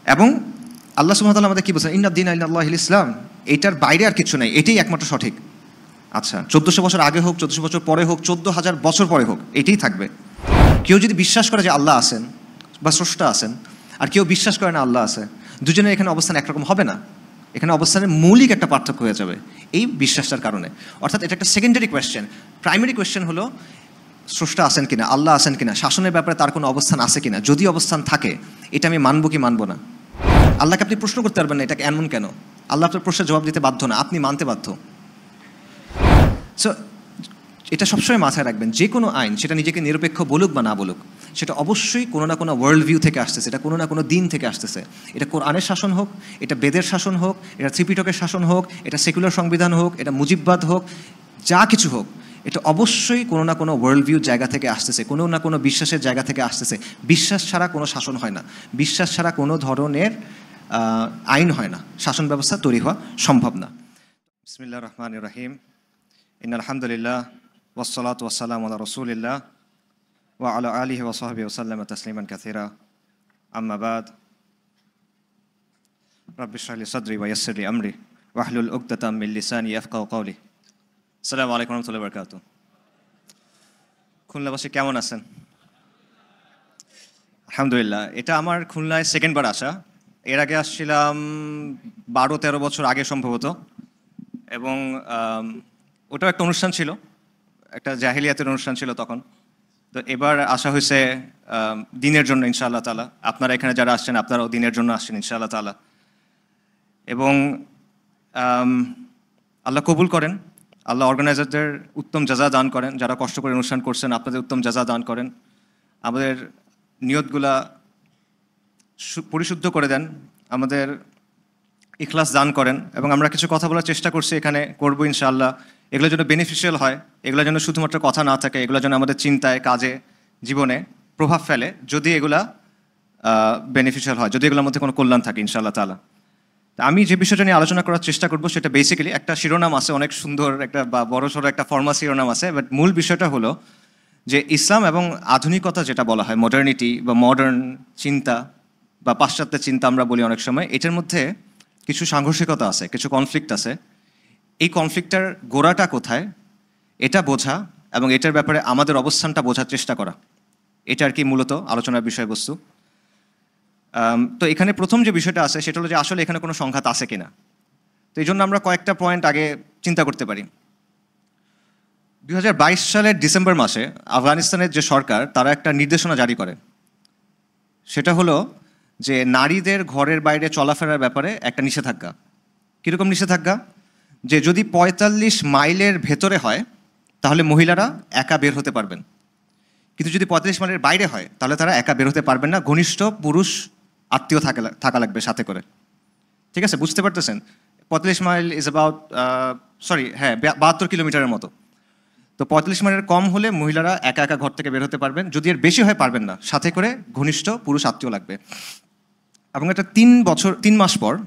এবং আল্লাহ সুবহানাহু ওয়া তাআলা আমাদের কি বলছেন, ইন্নাদ-দীনা ইনদাল্লাহিল ইসলাম, এইটার বাইরে আর কিছু নাই, এটাই একমাত্র সঠিক। আচ্ছা, 1400 বছর আগে হোক, 1400 বছর পরে হোক, 14,000 বছর পরে হোক, এটাই থাকবে। কেউ যদি বিশ্বাস করে যে আল্লাহ আছেন বা স্রষ্টা আছেন, আর কেউ বিশ্বাস করে না আল্লাহ আছে, দুজনের এখানে অবস্থান একরকম হবে না। এখানে অবস্থানের মৌলিক একটা পার্থক্য হয়ে যাবে এই বিশ্বাসটার কারণে। অর্থাৎ এটা একটা সেকেন্ডারি কোয়েশ্চেন। প্রাইমারি কোয়েশ্চেন হলো স্রষ্টা আছেন কিনা, আল্লাহ আছেন কিনা, শাসনের ব্যাপারে তার কোনো অবস্থান আছে কিনা। যদি অবস্থান থাকে, এটা আমি মানবো কি মানবো না। আল্লাহকে আপনি প্রশ্ন করতে পারবেন না এটাকে এমন কেন। আল্লাহ আপনার প্রশ্নের জবাব দিতে বাধ্য না, আপনি মানতে বাধ্য। সো এটা সবসময় মাথায় রাখবেন, যে কোনো আইন সেটা নিজেকে নিরপেক্ষ বলুক বা না বলুক, সেটা অবশ্যই কোনো না কোনো ওয়ার্ল্ড ভিউ থেকে আসতেছে, এটা কোনো না কোনো দিন থেকে আসতেছে। এটা কোরআনের শাসন হোক, এটা বেদের শাসন হোক, এটা ত্রিপিটকের শাসন হোক, এটা সেকুলার সংবিধান হোক, এটা মুজিববাদ হোক, যা কিছু হোক, এটা অবশ্যই কোনো না কোনো ওয়ার্ল্ড ভিউর জায়গা থেকে আসতেছে, কোনো না কোনো বিশ্বাসের জায়গা থেকে আসতেছে। বিশ্বাস ছাড়া কোনো শাসন হয় না, বিশ্বাস ছাড়া কোনো ধরনের আইন হয় না, শাসন ব্যবস্থা তৈরি হওয়া সম্ভব না। বিসমিল্লাহির রহমানির রহিম। ইন্নাল হামদুলিল্লাহ ওয়াসসালাতু ওয়াসসালামু আলা রাসূলিল্লাহ ওয়া আলা আলিহি ওয়া সাহবিহি ওয়া সাল্লামা তাসলিমান কাসীরা। আম্মা বাদ। রাব্বি ইশরাহ লি সাদরি ওয়া ইয়াসসির লি আমরি ওয়াহলুল উকদাতাম মিন লিসানি ইয়াফকাহু কওলি। আসসালামু আলাইকুম ওয়া রাহমাতুল্লাহি ওয়া বারাকাতুহু। খুলনাবাসী কেমন আছেন? আলহামদুলিল্লাহ। এটা আমার খুলনায় সেকেন্ডবার আসা। এর আগে আসছিলাম 12-13 বছর আগে সম্ভবত, এবং ওটাও একটা অনুষ্ঠান ছিল, একটা জাহেলিয়াতের অনুষ্ঠান ছিল তখন। তো এবার আসা হয়েছে দিনের জন্য ইনশাআল্লাহ তাআলা। আপনারা এখানে যারা আসছেন, আপনারাও দিনের জন্য আসছেন ইনশাআল্লাহ তাআলা। এবং আল্লাহ কবুল করেন, আল্লাহ অর্গানাইজারদের উত্তম জাযা দান করেন, যারা কষ্ট করে অনুষ্ঠান করছেন আপনাদের উত্তম জাযা দান করেন, আমাদের নিয়তগুলা পরিশুদ্ধ করে দেন, আমাদের ইখলাস দান করেন। এবং আমরা কিছু কথা বলার চেষ্টা করছি, এখানে করবো ইনশাআল্লাহ। এগুলো যেন বেনিফিশিয়াল হয়, এগুলো যেন শুধুমাত্র কথা না থাকে, এগুলো যেন আমাদের চিন্তায়, কাজে, জীবনে প্রভাব ফেলে, যদি এগুলা বেনিফিশিয়াল হয়, যদি এগুলোর মধ্যে কোনো কল্যাণ থাকে ইনশাআল্লাহ তাআলা। আমি যে বিষয়টা নিয়ে আলোচনা করার চেষ্টা করবো সেটা বেসিক্যালি একটা শিরোনাম আছে, অনেক সুন্দর একটা বা বড়সড় একটা ফর্মাল শিরোনাম আছে, বাট মূল বিষয়টা হলো যে ইসলাম এবং আধুনিকতা যেটা বলা হয়, মডার্নিটি বা মডার্ন চিন্তা বা পাশ্চাত্যের চিন্তা আমরা বলি অনেক সময়, এটার মধ্যে কিছু সাংঘর্ষিকতা আছে, কিছু কনফ্লিক্ট আছে। এই কনফ্লিক্টটার গোড়াটা কোথায় এটা বোঝা এবং এটার ব্যাপারে আমাদের অবস্থানটা বোঝার চেষ্টা করা, এটা আর কি মূলত আলোচনার বিষয়বস্তু। তো এখানে প্রথম যে বিষয়টা আছে সেটা হলো যে আসলে এখানে কোনো সংঘাত আছে কিনা। তো এই জন্য আমরা কয়েকটা পয়েন্ট আগে চিন্তা করতে পারি। 2022 সালের ডিসেম্বর মাসে আফগানিস্তানের যে সরকার, তারা একটা নির্দেশনা জারি করে। সেটা হলো যে নারীদের ঘরের বাইরে চলাফেরার ব্যাপারে একটা নিষেধাজ্ঞা। কীরকম নিষেধাজ্ঞা? যে যদি 45 মাইলের ভেতরে হয় তাহলে মহিলারা একা বের হতে পারবেন, কিন্তু যদি 45 মাইলের বাইরে হয় তাহলে তারা একা বের হতে পারবেন না, ঘনিষ্ঠ পুরুষ আত্মীয় থাকা লাগবে সাথে করে। ঠিক আছে, বুঝতে পারতেছেন? 45 মাইল ইজ অ্যাবাউট 72 কিলোমিটারের মতো। তো 45 মাইলের কম হলে মহিলারা একা একা ঘর থেকে বের হতে পারবেন, যদি এর বেশি হয় পারবেন না, সাথে করে ঘনিষ্ঠ পুরুষ আত্মীয় লাগবে। এবং এটা 3 মাস পর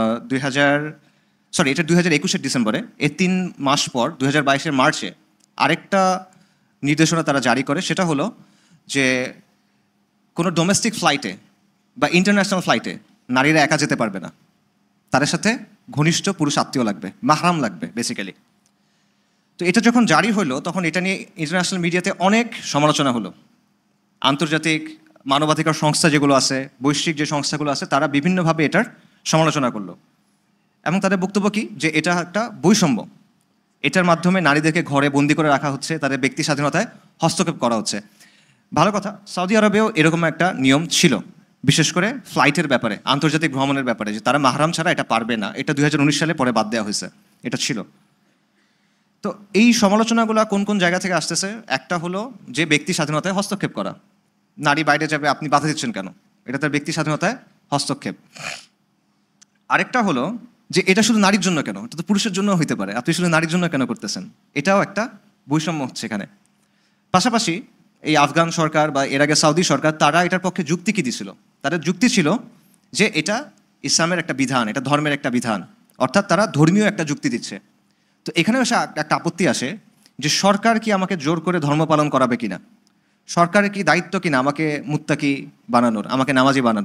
এটা 2021 ডিসেম্বরে, এর 3 মাস পর 2022 মার্চে আরেকটা নির্দেশনা তারা জারি করে। সেটা হলো যে কোনো ডোমেস্টিক ফ্লাইটে বা ইন্টারন্যাশনাল ফ্লাইটে নারীরা একা যেতে পারবে না, তাদের সাথে ঘনিষ্ঠ পুরুষ আত্মীয় লাগবে, মাহরাম লাগবে বেসিক্যালি। তো এটা যখন জারি হলো তখন এটা নিয়ে ইন্টারন্যাশনাল মিডিয়াতে অনেক সমালোচনা হলো। আন্তর্জাতিক মানবাধিকার সংস্থা যেগুলো আছে, বৈশ্বিক যে সংস্থাগুলো আছে, তারা বিভিন্নভাবে এটার সমালোচনা করলো। এবং তাদের বক্তব্য কি, যে এটা একটা বৈষম্য, এটার মাধ্যমে নারীদেরকে ঘরে বন্দি করে রাখা হচ্ছে, তাদের ব্যক্তি স্বাধীনতায় হস্তক্ষেপ করা হচ্ছে। ভালো কথা, সৌদি আরবেও এরকম একটা নিয়ম ছিল, বিশেষ করে ফ্লাইটের ব্যাপারে, আন্তর্জাতিক ভ্রমণের ব্যাপারে, যে তারা মাহরাম ছাড়া এটা পারবে না। এটা 2019 সালে পরে বাদ দেওয়া হয়েছে, এটা ছিল। তো এই সমালোচনাগুলো কোন কোন জায়গা থেকে আসতেছে? একটা হলো যে ব্যক্তি স্বাধীনতায় হস্তক্ষেপ করা, নারী বাইরে যাবে আপনি বাধা দিচ্ছেন কেন, এটা তার ব্যক্তি স্বাধীনতায় হস্তক্ষেপ। আরেকটা হলো যে এটা শুধু নারীর জন্য কেন, এটা তো পুরুষের জন্য হইতে পারে, আপনি শুধু নারীর জন্য কেন করতেছেন, এটাও একটা বৈষম্য হচ্ছে এখানে। পাশাপাশি এই আফগান সরকার বা এর আগে সৌদি সরকার, তারা এটার পক্ষে যুক্তি কি দিছিল? তাদের যুক্তি ছিল যে এটা ইসলামের একটা বিধান, এটা ধর্মের একটা বিধান, অর্থাৎ তারা ধর্মীয় একটা যুক্তি দিচ্ছে। তো এখানেও একটা আপত্তি আসে যে সরকার কি আমাকে জোর করে ধর্ম পালন করাবে কিনা, সরকারের কি দায়িত্ব কিনা আমাকে মুত্তাকি বানানোর, আমাকে নামাজি বানানোর।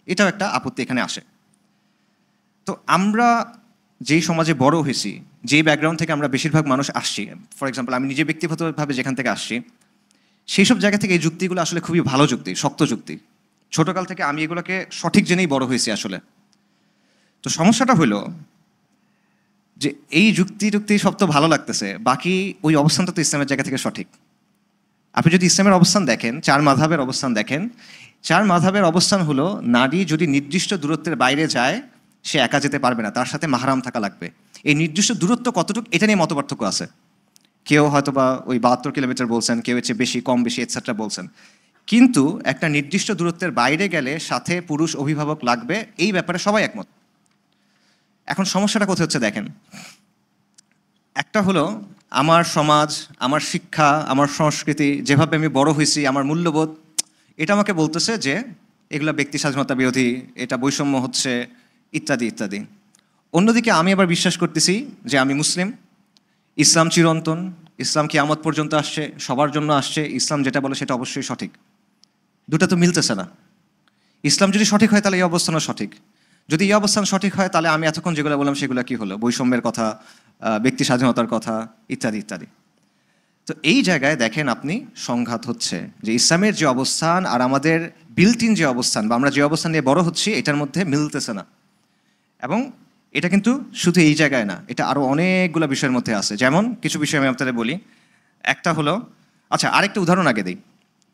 এটাও একটা আপত্তি এখানে আসে। তো আমরা যেই সমাজে বড় হয়েছি, যেই ব্যাকগ্রাউন্ড থেকে আমরা বেশিরভাগ মানুষ আসছি, ফর এক্সাম্পল আমি নিজে ব্যক্তিগতভাবে যেখান থেকে আসছি, সেই সব জায়গা থেকে এই যুক্তিগুলো আসলে খুবই ভালো যুক্তি, শক্ত যুক্তি। ছোটকাল থেকে আমি এগুলোকে সঠিক জেনেই বড় হয়েছি আসলে। তো সমস্যাটা হলো যে এই যুক্তি সব তো ভালো লাগতেছে, বাকি ওই অবস্থানটা তো ইসলামের জায়গা থেকে সঠিক। আপনি যদি ইসলামের অবস্থান দেখেন, 4 মাযহাবের অবস্থান দেখেন, 4 মাযহাবের অবস্থান হলো নারী যদি নির্দিষ্ট দূরত্বের বাইরে যায় সে একা যেতে পারবে না, তার সাথে মাহরাম থাকা লাগবে। এই নির্দিষ্ট দূরত্ব কতটুকু এটা নিয়ে মতপার্থক্য আছে। কেউ হয়তো বা ওই 72 কিলোমিটার বলছেন, কেউ হচ্ছে বেশি কম বেশি এটসেট্রা বলছেন। কিন্তু একটা নির্দিষ্ট দূরত্বের বাইরে গেলে সাথে পুরুষ অভিভাবক লাগবে, এই ব্যাপারে সবাই একমত। এখন সমস্যাটা কোথায় হচ্ছে দেখেন, একটা হলো আমার সমাজ, আমার শিক্ষা, আমার সংস্কৃতি, যেভাবে আমি বড় হয়েছি, আমার মূল্যবোধ, এটা আমাকে বলতেছে যে এগুলো ব্যক্তি স্বাধীনতা বিরোধী, এটা বৈষম্য হচ্ছে, ইত্যাদি ইত্যাদি। অন্যদিকে আমি আবার বিশ্বাস করতেছি যে আমি মুসলিম, ইসলাম চিরন্তন, ইসলাম কিয়ামত পর্যন্ত আসছে, সবার জন্য আসছে, ইসলাম যেটা বলে সেটা অবশ্যই সঠিক। দুটা তো মিলতেছে না। ইসলাম যদি সঠিক হয় তাহলে এই অবস্থানও সঠিক, যদি এই অবস্থান সঠিক হয় তাহলে আমি এতক্ষণ যেগুলো বললাম সেগুলো কি হলো, বৈষম্যের কথা, ব্যক্তি স্বাধীনতার কথা, ইত্যাদি ইত্যাদি। তো এই জায়গায় দেখেন আপনি সংঘাত হচ্ছে যে ইসলামের যে অবস্থান আর আমাদের বিল্ট ইন যে অবস্থান বা আমরা যে অবস্থান নিয়ে বড় হচ্ছি এটার মধ্যে মিলতেছে না। এবং এটা কিন্তু শুধু এই জায়গায় না, এটা আরও অনেকগুলো বিষয়ের মধ্যে আছে। যেমন কিছু বিষয় আমি আপনাদের বলি। একটা হলো, আচ্ছা আরেকটা উদাহরণ আগে দিই।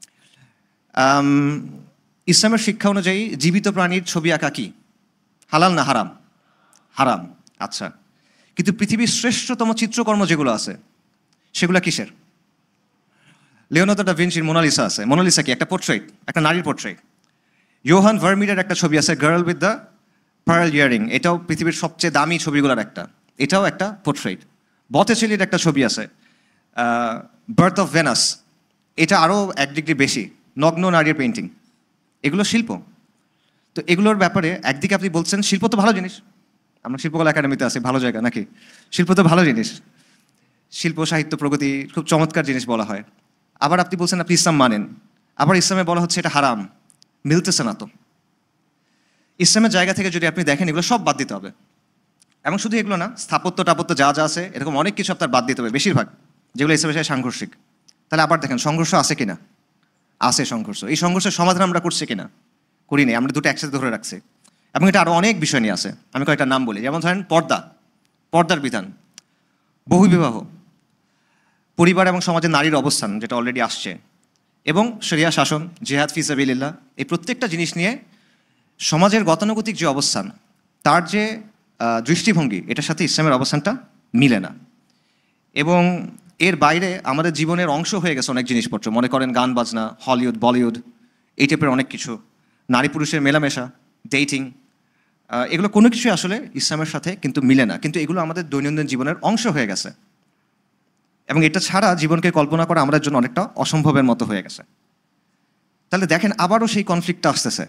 ইসলামের শিক্ষা অনুযায়ী জীবিত প্রাণীর ছবি আঁকা কি হালাল না হারাম? হারাম। আচ্ছা, কিন্তু পৃথিবীর শ্রেষ্ঠতম চিত্রকর্ম যেগুলো আছে সেগুলো কিসের? লিওনার্দো দা ভিঞ্চির মোনালিসা আছে। মোনালিসা কি? একটা পোর্ট্রেট, একটা নারীর পোর্ট্রেট। ইয়োহান ভার্মিরের একটা ছবি আছে, girl with the pearl earring, এটাও পৃথিবীর সবচেয়ে দামি ছবিগুলোর একটা, এটাও একটা পোর্ট্রেট। বতেছেলির একটা ছবি আছে, বার্থ অফ ভেনাস, এটা আরও 1 ডিগ্রি বেশি, নগ্ন নারীর পেইন্টিং। এগুলো শিল্প। তো এগুলোর ব্যাপারে একদিকে আপনি বলছেন শিল্প তো ভালো জিনিস, আমরা শিল্পকলা একাডেমিতে আছি, ভালো জায়গা নাকি? শিল্প তো ভালো জিনিস, শিল্প সাহিত্য প্রগতি খুব চমৎকার জিনিস বলা হয়। আবার আপনি বলছেন আপনি ইসলাম মানেন, আবার ইসলামে বলা হচ্ছে এটা হারাম। মিলতেছে না তো। ইসলামের জায়গা থেকে যদি আপনি দেখেন এগুলো সব বাদ দিতে হবে। এবং শুধু এগুলো না, স্থাপত্য টাপত্য যা যা আছে এরকম অনেক কিছু আপনার বাদ দিতে হবে, বেশিরভাগ যেগুলো ইসলামের সাথে সাংঘর্ষিক। তাহলে আবার দেখেন সংঘর্ষ আছে কিনা? আছে সংঘর্ষ। এই সংঘর্ষের সমাধান আমরা করছি কিনা? করি নাই, আমরা দুটো একসাথে ধরে রাখছি। এবং এটা আরও অনেক বিষয় নিয়ে আছে, আমি কয়েকটা নাম বলি। যেমন ধরেন পর্দা, পর্দার বিধান, বহুবিবাহ, পরিবার এবং সমাজের নারীর অবস্থান যেটা অলরেডি আসছে, এবং শরিয়া শাসন, জিহাদ ফি সাবিলিল্লাহ, এই প্রত্যেকটা জিনিস নিয়ে সমাজের গতানুগতিক যে অবস্থান, তার যে দৃষ্টিভঙ্গি, এটার সাথে ইসলামের অবস্থানটা মিলে না। এবং এর বাইরে আমাদের জীবনের অংশ হয়ে গেছে অনেক জিনিসপত্র, মনে করেন গান বাজনা, হলিউড, বলিউড, এই টাইপের অনেক কিছু, নারী পুরুষের মেলামেশা, ডেটিং, এগুলো কোনো কিছুই আসলে ইসলামের সাথে কিন্তু মিলে না, কিন্তু এগুলো আমাদের দৈনন্দিন জীবনের অংশ হয়ে গেছে। এবং এটা ছাড়া জীবনকে কল্পনা করা আমাদের জন্য অনেকটা অসম্ভবের মতো হয়ে গেছে। তাহলে দেখেন আবারও সেই কনফ্লিক্টটা আসতেছে।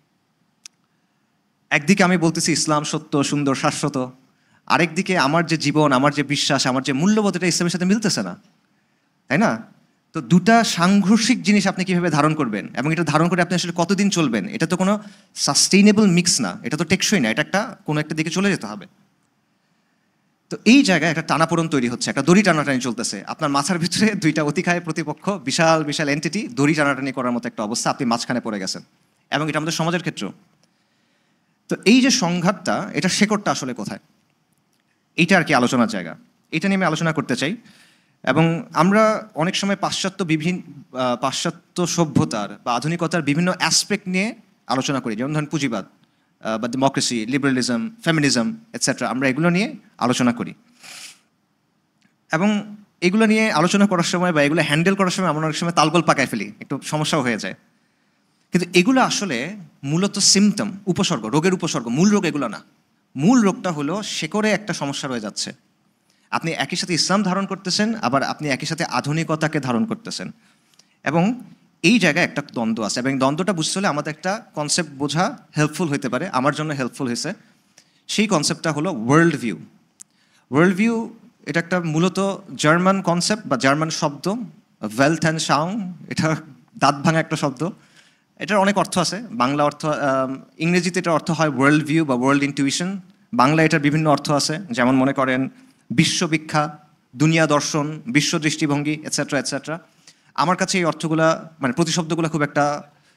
একদিকে আমি বলতেছি ইসলাম সত্য, সুন্দর, শাশ্বত, আরেকদিকে আমার যে জীবন, আমার যে বিশ্বাস, আমার যে মূল্যবোধ, এটা ইসলামের সাথে মিলতেছে না, তাই না? তো দুটা সাংঘর্ষিক জিনিস আপনি কীভাবে ধারণ করবেন এবং এটা ধারণ করে আপনি আসলে কতদিন চলবেন? এটা তো কোনো সাস্টেইনেবল মিক্স না, এটা তো টেকসই না, এটা একটা কোনো একটা দিকে চলে যেতে হবে। তো এই জায়গায় একটা টানাপোড়ন তৈরি হচ্ছে, একটা দড়ি টানাটানি চলতেছে। আপনার মাথার ভিতরে দুইটা অতিকায় প্রতিপক্ষ, বিশাল বিশাল এন্টিটি, দড়ি টানাটানি করার মতো একটা অবস্থা, আপনি মাঝখানে পড়ে গেছেন। এবং এটা আমাদের সমাজের ক্ষেত্রেও। তো এই যে সংঘাতটা, এটা শেকড়টা আসলে কোথায়, এইটা আর কি আলোচনার জায়গা। এটা নিয়ে আমি আলোচনা করতে চাই। এবং আমরা অনেক সময় পাশ্চাত্য সভ্যতার বা আধুনিকতার বিভিন্ন অ্যাসপেক্ট নিয়ে আলোচনা করি, যেমন ধরেন পুঁজিবাদ বা ডেমোক্রেসি, লিবারালিজম, ফেমিনিজম এটসেট্রা, আমরা এগুলো নিয়ে আলোচনা করি। এবং এগুলো নিয়ে আলোচনা করার সময় বা এগুলো হ্যান্ডেল করার সময় আমরা অনেক সময় তালগোল পাকায় ফেলি, একটু সমস্যাও হয়ে যায়। কিন্তু এগুলো আসলে মূলত সিমটম, উপসর্গ, রোগের উপসর্গ, মূল রোগ এগুলো না। মূল রোগটা হলো শেকড়ে একটা সমস্যা রয়ে যাচ্ছে। আপনি একই সাথে ইসলাম ধারণ করতেছেন, আবার আপনি একই সাথে আধুনিকতাকে ধারণ করতেছেন, এবং এই জায়গায় একটা দ্বন্দ্ব আছে। এবং দ্বন্দ্বটা বুঝতে হলে আমাদের একটা কনসেপ্ট বোঝা হেল্পফুল হতে পারে, আমার জন্য হেল্পফুল হয়েছে। সেই কনসেপ্টটা হলো ওয়ার্ল্ড ভিউ। ওয়ার্ল্ড ভিউ এটা একটা মূলত জার্মান কনসেপ্ট বা জার্মান শব্দ, ওয়েলথ অ্যান্ড সাউন্ড, এটা দাঁত ভাঙা একটা শব্দ। এটার অনেক অর্থ আছে। বাংলা অর্থ, ইংরেজিতে এটার অর্থ হয় ওয়ার্ল্ড ভিউ বা ওয়ার্ল্ড ইনটিউশন। বাংলা এটার বিভিন্ন অর্থ আছে, যেমন মনে করেন বিশ্ববিখ্যা, দুনিয়া দর্শন, বিশ্ব দৃষ্টিভঙ্গি, এটসেট্রা এটসেট্রা। আমার কাছে এই অর্থগুলা মানে প্রতিশব্দগুলো খুব একটা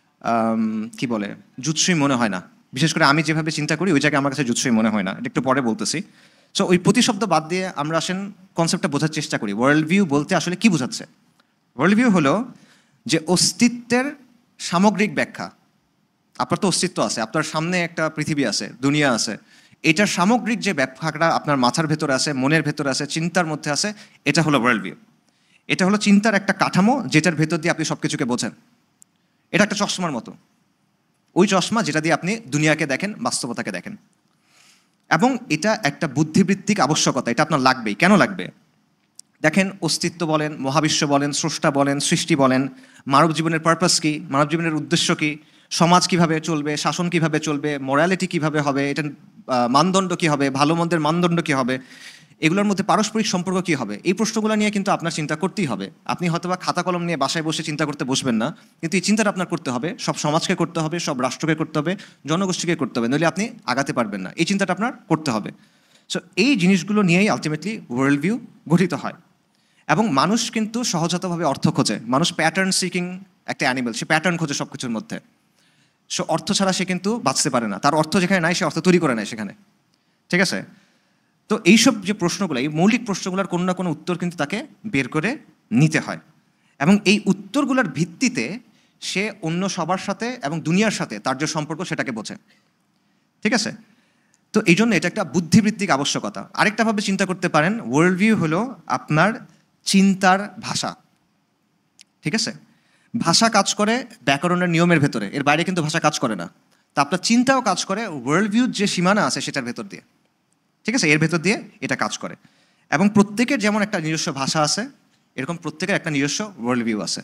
কি বলে জুৎসই মনে হয় না। বিশেষ করে আমি যেভাবে চিন্তা করি ওই জায়গায় আমার কাছে জুৎসই মনে হয় না, এটা একটু পরে বলতেছি। সো ওই প্রতিশব্দ বাদ দিয়ে আমরা আসেন কনসেপ্টটা বোঝার চেষ্টা করি। ওয়ার্ল্ড ভিউ বলতে আসলে কি বোঝাচ্ছে? ওয়ার্ল্ড ভিউ হলো যে অস্তিত্বের সামগ্রিক ব্যাখ্যা। আপনার তো অস্তিত্ব আছে, আপনার সামনে একটা পৃথিবী আছে, দুনিয়া আছে, এটার সামগ্রিক যে ব্যাখ্যাটা আপনার মাথার ভেতরে আছে, মনের ভেতরে আছে, চিন্তার মধ্যে আছে, এটা হলো ওয়ার্ল্ড ভিউ। এটা হলো চিন্তার একটা কাঠামো যেটার ভেতর দিয়ে আপনি সব কিছুকে বোঝেন। এটা একটা চশমার মতো, ওই চশমা যেটা দিয়ে আপনি দুনিয়াকে দেখেন, বাস্তবতাকে দেখেন। এবং এটা একটা বুদ্ধিবৃত্তিক আবশ্যকতা, এটা আপনার লাগবেই। কেন লাগবে? দেখেন, অস্তিত্ব বলেন, মহাবিশ্ব বলেন, স্রষ্টা বলেন, সৃষ্টি বলেন, মানব জীবনের পারপাস কী, মানব জীবনের উদ্দেশ্য কী, সমাজ কিভাবে চলবে, শাসন কিভাবে চলবে, মোরালিটি কিভাবে হবে, এটা মানদণ্ড কী হবে, ভালো মন্দের মানদণ্ড কী হবে, এগুলোর মধ্যে পারস্পরিক সম্পর্ক কী হবে, এই প্রশ্নগুলো নিয়ে কিন্তু আপনার চিন্তা করতেই হবে। আপনি হয়তোবা খাতা কলম নিয়ে বাসায় বসে চিন্তা করতে বসবেন না, কিন্তু এই চিন্তাটা আপনার করতে হবে, সব সমাজকে করতে হবে, সব রাষ্ট্রকে করতে হবে, জনগোষ্ঠীকে করতে হবে, নইলে আপনি আগাতে পারবেন না। এই চিন্তাটা আপনার করতে হবে। সো এই জিনিসগুলো নিয়েই আলটিমেটলি ওয়ার্ল্ড ভিউ গঠিত হয়। এবং মানুষ কিন্তু সহজাতভাবে অর্থ খোঁজে। মানুষ প্যাটার্ন সিকিং একটা অ্যানিমেল, সে প্যাটার্ন খোঁজে সব কিছুর মধ্যে। সো অর্থ ছাড়া সে কিন্তু বাঁচতে পারে না, তার অর্থ যেখানে নাই সে অর্থ তৈরি করে নেয় সেখানে। ঠিক আছে? তো এইসব যে প্রশ্নগুলো, এই মৌলিক প্রশ্নগুলোর কোনো না কোনো উত্তর কিন্তু তাকে বের করে নিতে হয়। এবং এই উত্তরগুলোর ভিত্তিতে সে অন্য সবার সাথে এবং দুনিয়ার সাথে তার যে সম্পর্ক সেটাকে বোঝে। ঠিক আছে? তো এই জন্য এটা একটা বুদ্ধিবৃত্তিক আবশ্যকতা। আরেকটাভাবে চিন্তা করতে পারেন, ওয়ার্ল্ড ভিউ হলো আপনার চিন্তার ভাষা। ঠিক আছে? ভাষা কাজ করে ব্যাকরণের নিয়মের ভেতরে, এর বাইরে কিন্তু ভাষা কাজ করে না। তা আপনার চিন্তাও কাজ করে ওয়ার্ল্ড ভিউর যে সীমানা আছে সেটার ভেতর দিয়ে। ঠিক আছে? এর ভেতর দিয়ে এটা কাজ করে। এবং প্রত্যেকের যেমন একটা নিজস্ব ভাষা আছে, এরকম প্রত্যেকের একটা নিজস্ব ওয়ার্ল্ড ভিউ আছে।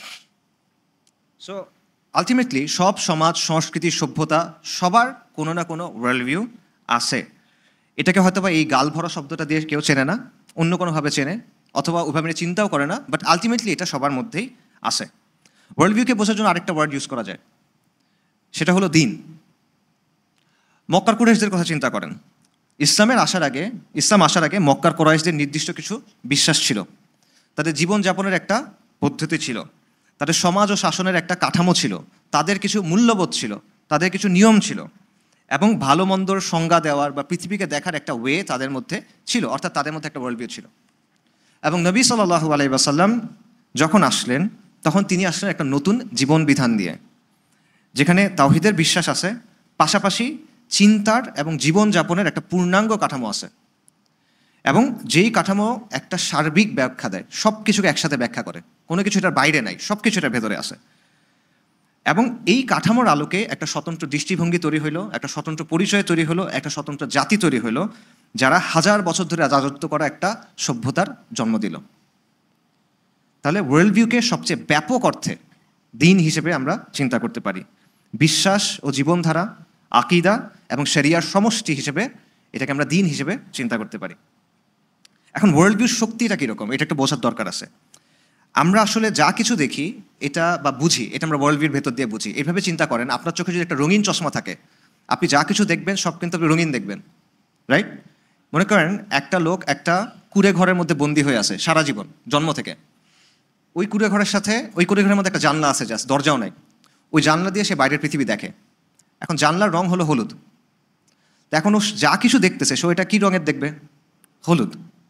সো আলটিমেটলি সব সমাজ, সংস্কৃতি, সভ্যতা সবার কোনো না কোনো ওয়ার্ল্ড ভিউ আছে। এটাকে হয়তো বা এই গাল ভরা শব্দটা দিয়ে কেউ চেনে না, অন্য কোনোভাবে চেনে, অথবা ওইভাবে চিন্তাও করে না, বাট আলটিমেটলি এটা সবার মধ্যেই আছে। ওয়ার্ল্ড ভিউকে বোঝার জন্য আরেকটা ওয়ার্ড ইউজ করা যায়, সেটা হলো দিন। মক্কার কুরাইশদের কথা চিন্তা করেন। ইসলাম আসার আগে মক্কার কুরাইশদের নির্দিষ্ট কিছু বিশ্বাস ছিল, তাদের জীবনযাপনের একটা পদ্ধতি ছিল, তাদের সমাজ ও শাসনের একটা কাঠামো ছিল, তাদের কিছু মূল্যবোধ ছিল, তাদের কিছু নিয়ম ছিল, এবং ভালো মন্দর সংজ্ঞা দেওয়ার বা পৃথিবীকে দেখার একটা ওয়ে তাদের মধ্যে ছিল, অর্থাৎ তাদের মধ্যে একটা ওয়ার্ল্ড ভিউ ছিল। এবং নবী সাল্লাল্লাহু আলাইহি ওয়াসাল্লাম যখন আসলেন, তখন তিনি আসলেন একটা নতুন জীবন বিধান দিয়ে, যেখানে তাওহীদের বিশ্বাস আছে, পাশাপাশি চিন্তার এবং জীবনযাপনের একটা পূর্ণাঙ্গ কাঠামো আছে, এবং যেই কাঠামো একটা সার্বিক ব্যাখ্যা দেয়, সব কিছুকে একসাথে ব্যাখ্যা করে, কোনো কিছু এটার বাইরে নাই, সব কিছু এটার ভেতরে আছে। এবং এই কাঠামোর আলোকে একটা স্বতন্ত্র দৃষ্টিভঙ্গি তৈরি হলো, একটা স্বতন্ত্র পরিচয় তৈরি হলো, একটা স্বতন্ত্র জাতি তৈরি হলো, যারা হাজার বছর ধরে রাজত্ব করা একটা সভ্যতার জন্ম দিল। তাহলে ওয়ার্ল্ড ভিউকে সবচেয়ে ব্যাপক অর্থে দিন হিসেবে আমরা চিন্তা করতে পারি। বিশ্বাস ও জীবনধারা, আকিদা এবং শরিয়ার সমষ্টি হিসেবে এটাকে আমরা দিন হিসেবে চিন্তা করতে পারি। এখন ওয়ার্ল্ড ভিউর শক্তিটা কীরকম, এটা একটু বোঝার দরকার আছে। আমরা আসলে যা কিছু দেখি এটা বা বুঝি, এটা আমরা ওয়ার্ল্ড ভিউর ভেতর দিয়ে বুঝি। এইভাবে চিন্তা করেন, আপনার চোখে যদি একটা রঙিন চশমা থাকে, আপনি যা কিছু দেখবেন সব কিন্তু আপনি রঙিন দেখবেন, রাইট? মনে করেন একটা লোক একটা কুঁড়ে ঘরের মধ্যে বন্দি হয়ে আছে সারা জীবন, জন্ম থেকে। ওই কুঁড়ে ঘরের মধ্যে একটা জানলা আছে, জাস্ট দরজাও নাই। ওই জানলা দিয়ে সে বাইরের পৃথিবী দেখে। এখন জানলার রং হলো হলুদ। তো এখন ও যা কিছু দেখতেছে সে ওইটা কী রঙের দেখবে? হলুদ।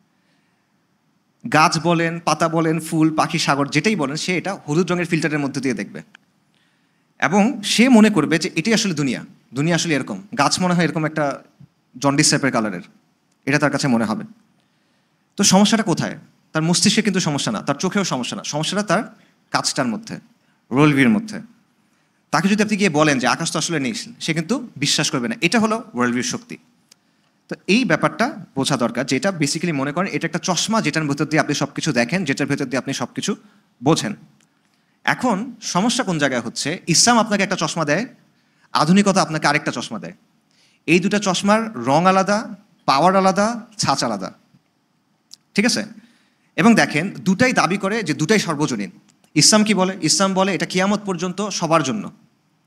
গাছ বলেন, পাতা বলেন, ফুল, পাখি, সাগর, যেটাই বলেন, সে এটা হলুদ রঙের ফিল্টারের মধ্যে দিয়ে দেখবে। এবং সে মনে করবে যে এটাই আসলে দুনিয়া আসলে এরকম। গাছ মনে হয় এরকম একটা জন্ডিস টাইপের কালারের, এটা তার কাছে মনে হবে। তো সমস্যাটা কোথায়? তার মস্তিষ্কে কিন্তু সমস্যা না, তার চোখেও সমস্যা না, সমস্যাটা তার কাজটার মধ্যে, ওয়ার্ল্ড ভিউর মধ্যে। তাকে যদি আপনি গিয়ে বলেন যে আকাশ তো আসলে নেই, সে কিন্তু বিশ্বাস করবে না। এটা হলো ওয়ার্ল্ড ভিউর শক্তি। তো এই ব্যাপারটা বোঝা দরকার, যেটা বেসিক্যালি মনে করেন এটা একটা চশমা, যেটার ভেতর দিয়ে আপনি সব কিছু দেখেন, যেটার ভেতর দিয়ে আপনি সব কিছু বোঝেন। এখন সমস্যা কোন জায়গায় হচ্ছে, ইসলাম আপনাকে একটা চশমা দেয়, আধুনিকতা আপনাকে আরেকটা চশমা দেয়। এই দুটা চশমার রং আলাদা, পাওয়ার আলাদা, ছাঁচ আলাদা। ঠিক আছে? এবং দেখেন, দুটাই দাবি করে যে দুটাই সর্বজনীন। ইসলাম কি বলে? ইসলাম বলে এটা কিয়ামত পর্যন্ত সবার জন্য।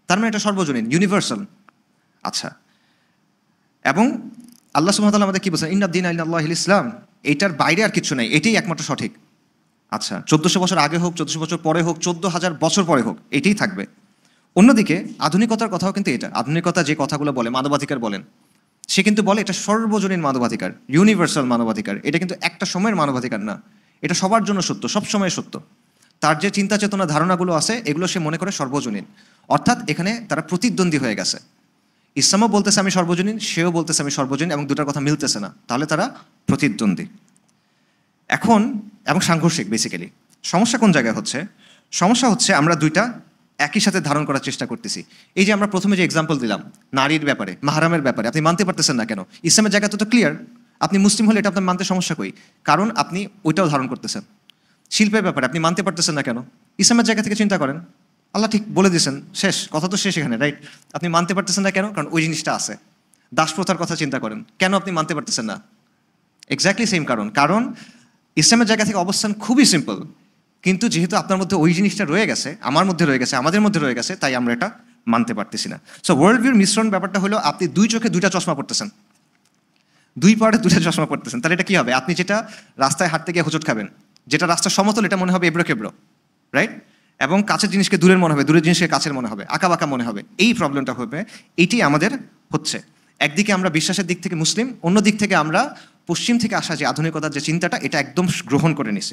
তার মানে এটা সর্বজনীন, ইউনিভার্সাল। আচ্ছা, এবং আল্লাহ সুবহানাহু ওয়া তাআলা আমাদের কি বলছেন, ইন্নাদ-দীনা ইনদাল্লাহিল ইসলাম, এইটার বাইরে আর কিছু নাই, এটাই একমাত্র সঠিক। আচ্ছা, 1400 বছর আগে হোক, 1400 বছর পরে হোক, 14,000 বছর পরে হোক, এটাই থাকবে। অন্যদিকে আধুনিকতার কথাও কিন্তু এটা, আধুনিকতা যে কথাগুলো বলে, মানবাধিকার বলেন, সে কিন্তু বলে এটা সর্বজনীন মানবাধিকার, ইউনিভার্সাল মানবাধিকার। এটা কিন্তু একটা সময়ের মানবাধিকার না, এটা সবার জন্য সত্য, সব সময় সত্য। তার যে চিন্তা চেতনা ধারণাগুলো আছে এগুলো সে মনে করে সর্বজনীন। অর্থাৎ এখানে তারা প্রতিদ্বন্দ্বী হয়ে গেছে। ইসলামও বলতেছে আমি সর্বজনীন, সেও বলতেছে আমি সর্বজনীন, এবং দুটার কথা মিলতেছে না, তাহলে তারা প্রতিদ্বন্দ্বী এখন, এবং সাংঘর্ষিক। বেসিক্যালি সমস্যা কোন জায়গায় হচ্ছে? সমস্যা হচ্ছে আমরা দুইটা একই সাথে ধারণ করার চেষ্টা করতেছি। এই যে আমরা প্রথমে যে এক্সাম্পল দিলাম নারীর ব্যাপারে, মাহারামের ব্যাপারে, আপনি মানতে পারতেছেন না কেন? ইসলামের জায়গা তো ক্লিয়ার, আপনি মুসলিম হলে এটা আপনার মানতে সমস্যা কই? কারণ আপনি ওইটাও ধারণ করতেছেন। শিল্পের ব্যাপারে আপনি মানতে পারতেছেন না কেন? ইসলামের জায়গা থেকে চিন্তা করেন, আল্লাহ ঠিক বলে দিয়েছেন, শেষ কথা তো শেষ এখানে, রাইট? আপনি মানতে পারতেছেন না কেন? কারণ ওই জিনিসটা আছে। দাসপ্রথার কথা চিন্তা করেন, কেন আপনি মানতে পারতেছেন না? এক্স্যাক্টলি সেম কারণ। কারণ ইসলামের জায়গা থেকে অবস্থান খুবই সিম্পল, কিন্তু যেহেতু আপনার মধ্যে ওই জিনিসটা রয়ে গেছে, আমার মধ্যে রয়ে গেছে, আমাদের মধ্যে রয়ে গেছে, তাই আমরা এটা মানতে পারতেছি না। সো ওয়ার্ল্ড ভিউর মিশ্রণ ব্যাপারটা হলো আপনি দুই চোখে দুইটা চশমা পড়তেছেন, দুই পাড়ে দুইটা চশমা পড়তেছেন। তাহলে এটা কী হবে? আপনি যেটা রাস্তায় হাঁটতে গিয়ে হোঁচট খাবেন, যেটা রাস্তা সমতল এটা মনে হবে এবড়ো কেবড়ো, রাইট? এবং কাছের জিনিসকে দূরের মনে হবে, দূরের জিনিসকে কাছের মনে হবে, আঁকা বাঁকা মনে হবে। এই প্রবলেমটা হবে, এইটি আমাদের হচ্ছে। একদিকে আমরা বিশ্বাসের দিক থেকে মুসলিম, অন্য দিক থেকে আমরা পশ্চিম থেকে আসা যে আধুনিকতার যে চিন্তাটা, এটা একদম গ্রহণ করে নিছি।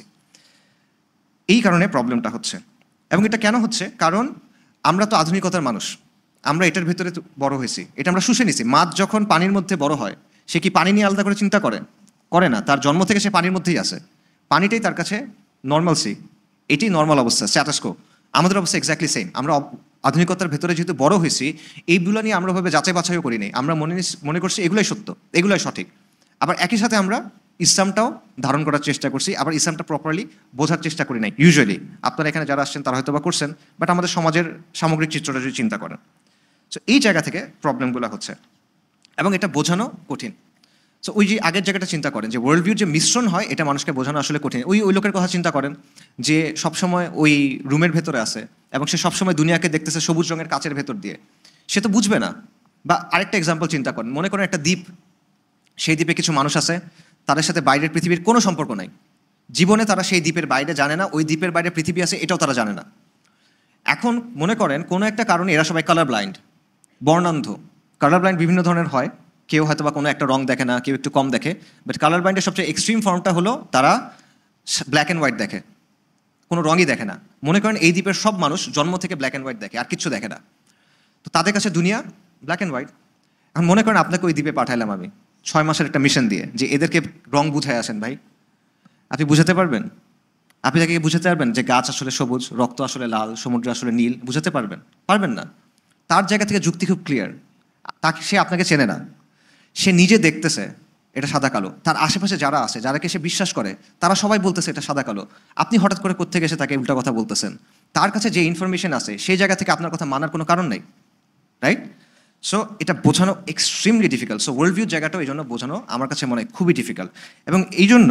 এই কারণে প্রবলেমটা হচ্ছে। এবং এটা কেন হচ্ছে? কারণ আমরা তো আধুনিকতার মানুষ, আমরা এটার ভেতরে বড় হয়েছি, এটা আমরা শুষে নিছি। মাছ যখন পানির মধ্যে বড় হয়, সে কি পানি নিয়ে আলাদা করে চিন্তা করে? করে না। তার জন্ম থেকে সে পানির মধ্যেই আছে, পানিটাই তার কাছে নর্মালসি, এটি নর্মাল অবস্থা, স্ট্যাটাস কো। আমাদের অবস্থা এক্স্যাক্টলি সেম। আমরা আধুনিকতার ভেতরে যেহেতু বড় হয়েছি, এইগুলো নিয়ে আমরা ভাবে যাচাই বাছাইও করি নি, আমরা মনে করছি এগুলোই সত্য, এগুলোই সঠিক। আবার একই সাথে আমরা ইসলামটাও ধারণ করার চেষ্টা করছি, আবার ইসলামটা প্রপারলি বোঝার চেষ্টা করি নাই। ইউজুয়ালি আপনারা এখানে যারা আসছেন তারা হয়তো বা করছেন, বাট আমাদের সমাজের সামগ্রিক চিত্রটা যদি চিন্তা করেন, সো এই জায়গা থেকে প্রবলেমগুলো হচ্ছে, এবং এটা বোঝানো কঠিন। সো ওই যে আগের জায়গাটা চিন্তা করেন যে ওয়ার্ল্ড ভিউর যে মিশ্রণ হয়, এটা মানুষকে বোঝানো আসলে কঠিন। ওই লোকের কথা চিন্তা করেন যে সবসময় ওই রুমের ভেতরে আছে, এবং সে সবসময় দুনিয়াকে দেখতেছে সবুজ রঙের কাচের ভেতর দিয়ে, সে তো বুঝবে না। বা আরেকটা এক্সাম্পল চিন্তা করেন, মনে করেন একটা দ্বীপ, সেই দ্বীপে কিছু মানুষ আছে, তাদের সাথে বাইরের পৃথিবীর কোনো সম্পর্ক নাই, জীবনে তারা সেই দ্বীপের বাইরে জানে না, ওই দ্বীপের বাইরে পৃথিবী আছে এটাও তারা জানে না। এখন মনে করেন কোনো একটা কারণে এরা সবাই কালার ব্লাইন্ড, বর্ণান্ধ। কালার ব্লাইন্ড বিভিন্ন ধরনের হয়, কেউ হয়তো বা কোনো একটা রং দেখে না, কেউ একটু কম দেখে, বাট কালার ব্লাইন্ডের সবচেয়ে এক্সট্রিম ফর্মটা হলো তারা ব্ল্যাক অ্যান্ড হোয়াইট দেখে, কোনো রঙই দেখে না। মনে করেন এই দ্বীপের সব মানুষ জন্ম থেকে ব্ল্যাক অ্যান্ড হোয়াইট দেখে, আর কিচ্ছু দেখে না, তো তাদের কাছে দুনিয়া ব্ল্যাক অ্যান্ড হোয়াইট। এখন মনে করেন আপনাকে ওই দ্বীপে পাঠাইলাম আমি 6 মাসের একটা মিশন দিয়ে, যে এদেরকে রং বুঝায় আসেন ভাই, আপনি বুঝাতে পারবেন? আপনি তাকে বুঝাতে পারবেন যে গাছ আসলে সবুজ, রক্ত আসলে লাল, সমুদ্র আসলে নীল? বুঝাতে পারবেন? পারবেন না। তার জায়গা থেকে যুক্তি খুব ক্লিয়ার, তাকে, সে আপনাকে চেনে না, সে নিজে দেখতেছে এটা সাদা কালো, তার আশেপাশে যারা আছে, যারাকে সে বিশ্বাস করে, তারা সবাই বলতেছে এটা সাদা কালো। আপনি হঠাৎ করে কোত্থেকে এসে তাকে উল্টা কথা বলতেছেন? তার কাছে যে ইনফরমেশন আছে সেই জায়গা থেকে আপনার কথা মানার কোনো কারণ নেই, রাইট? সো এটা বোঝানো extremely difficult. So world view জায়গাটাও এই জন্য বোঝানো আমার কাছে মনে হয় খুবই ডিফিকাল্ট, এবং এই জন্য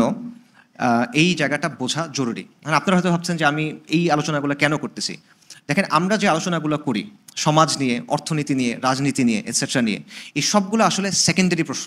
এই জায়গাটা বোঝা জরুরি। মানে আপনারা হয়তো ভাবছেন যে আমি এই আলোচনাগুলো কেন করতেছি। দেখেন, আমরা যে আলোচনাগুলো করি সমাজ নিয়ে, অর্থনীতি নিয়ে, রাজনীতি নিয়ে, এটসেট্রা নিয়ে, এই সবগুলো আসলে সেকেন্ডারি প্রশ্ন।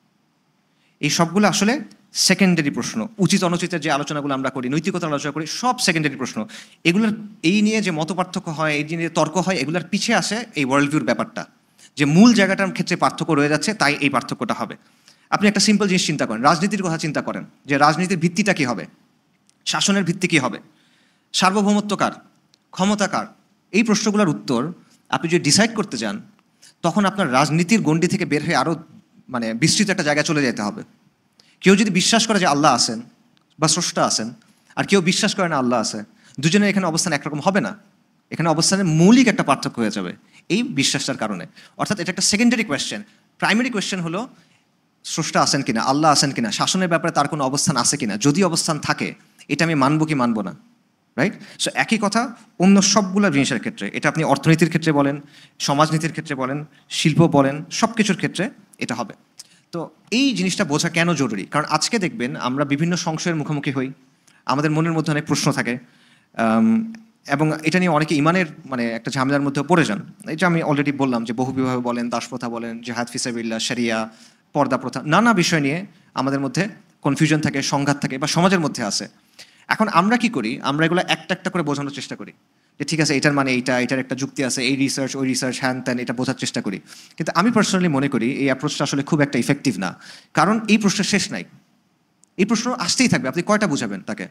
এই সবগুলো আসলে সেকেন্ডারি প্রশ্ন। উচিত অনুচিতের যে আলোচনাগুলো আমরা করি, নৈতিকতার আলোচনা করি, সব সেকেন্ডারি প্রশ্ন। এগুলোর এই নিয়ে যে মত পার্থক্য হয়, এই নিয়ে তর্ক হয়, এগুলোর পিছিয়ে আসে এই ওয়ার্ল্ড ভিউর ব্যাপারটা, যে মূল জায়গাটার ক্ষেত্রে পার্থক্য রয়ে যাচ্ছে, তাই এই পার্থক্যটা হবে। আপনি একটা সিম্পল জিনিস চিন্তা করেন, রাজনীতির কথা চিন্তা করেন, যে রাজনীতির ভিত্তিটা কী হবে, শাসনের ভিত্তি কী হবে, সার্বভৌমত্ব কার, ক্ষমতা কার? এই প্রশ্নগুলোর উত্তর আপনি যদি ডিসাইড করতে যান, তখন আপনার রাজনীতির গণ্ডি থেকে বের হয়ে আরও মানে বিস্তৃত একটা জায়গায় চলে যেতে হবে। কেউ যদি বিশ্বাস করে যে আল্লাহ আছেন বা স্রষ্টা আছেন, আর কেউ বিশ্বাস করে না আল্লাহ আছে, দুজনের এখানে অবস্থান একরকম হবে না। এখানে অবস্থানের মৌলিক একটা পার্থক্য হয়ে যাবে এই বিশ্বাসটার কারণে। অর্থাৎ এটা একটা সেকেন্ডারি কোয়েশ্চেন। প্রাইমারি কোয়েশ্চেন হলো স্রষ্টা আছেন কিনা, আল্লাহ আছেন কিনা, শাসনের ব্যাপারে তার কোনো অবস্থান আছে কিনা, যদি অবস্থান থাকে এটা আমি মানবো কি মানবো না, রাইট? সো একই কথা অন্য সবগুলো জিনিসের ক্ষেত্রে, এটা আপনি অর্থনীতির ক্ষেত্রে বলেন, সমাজনীতির ক্ষেত্রে বলেন, শিল্প বলেন, সব কিছুর ক্ষেত্রে এটা হবে। তো এই জিনিসটা বোঝা কেন জরুরি? কারণ আজকে দেখবেন আমরা বিভিন্ন সংশয়ের মুখোমুখি হই, আমাদের মনের মধ্যে অনেক প্রশ্ন থাকে, এবং এটা নিয়ে অনেকে ইমানের মানে একটা ঝামেলার মধ্যে পড়ে যান। এই যে আমি অলরেডি বললাম যে বহুবিবাহ বলেন, দাসপ্রথা বলেন, জিহাদ ফিসাবিল্লাহ, শরিয়া, পর্দা প্রথা, নানা বিষয় নিয়ে আমাদের মধ্যে কনফিউশন থাকে, সংঘাত থাকে বা সমাজের মধ্যে আছে। এখন আমরা কি করি, আমরা এগুলো একটা একটা করে বোঝানোর চেষ্টা করি যে ঠিক আছে এটার মানে এইটা, এটার একটা যুক্তি আছে, এই রিসার্চ ওই রিসার্চ, হ্যান ত্যান, এটা বোঝার চেষ্টা করি। কিন্তু আমি পার্সোনালি মনে করি এই অ্যাপ্রোচটা আসলে খুব একটা ইফেক্টিভ না। কারণ এই প্রশ্নের শেষ নাই, এই প্রশ্ন আসতেই থাকবে, আপনি কয়টা বুঝাবেন তাকে।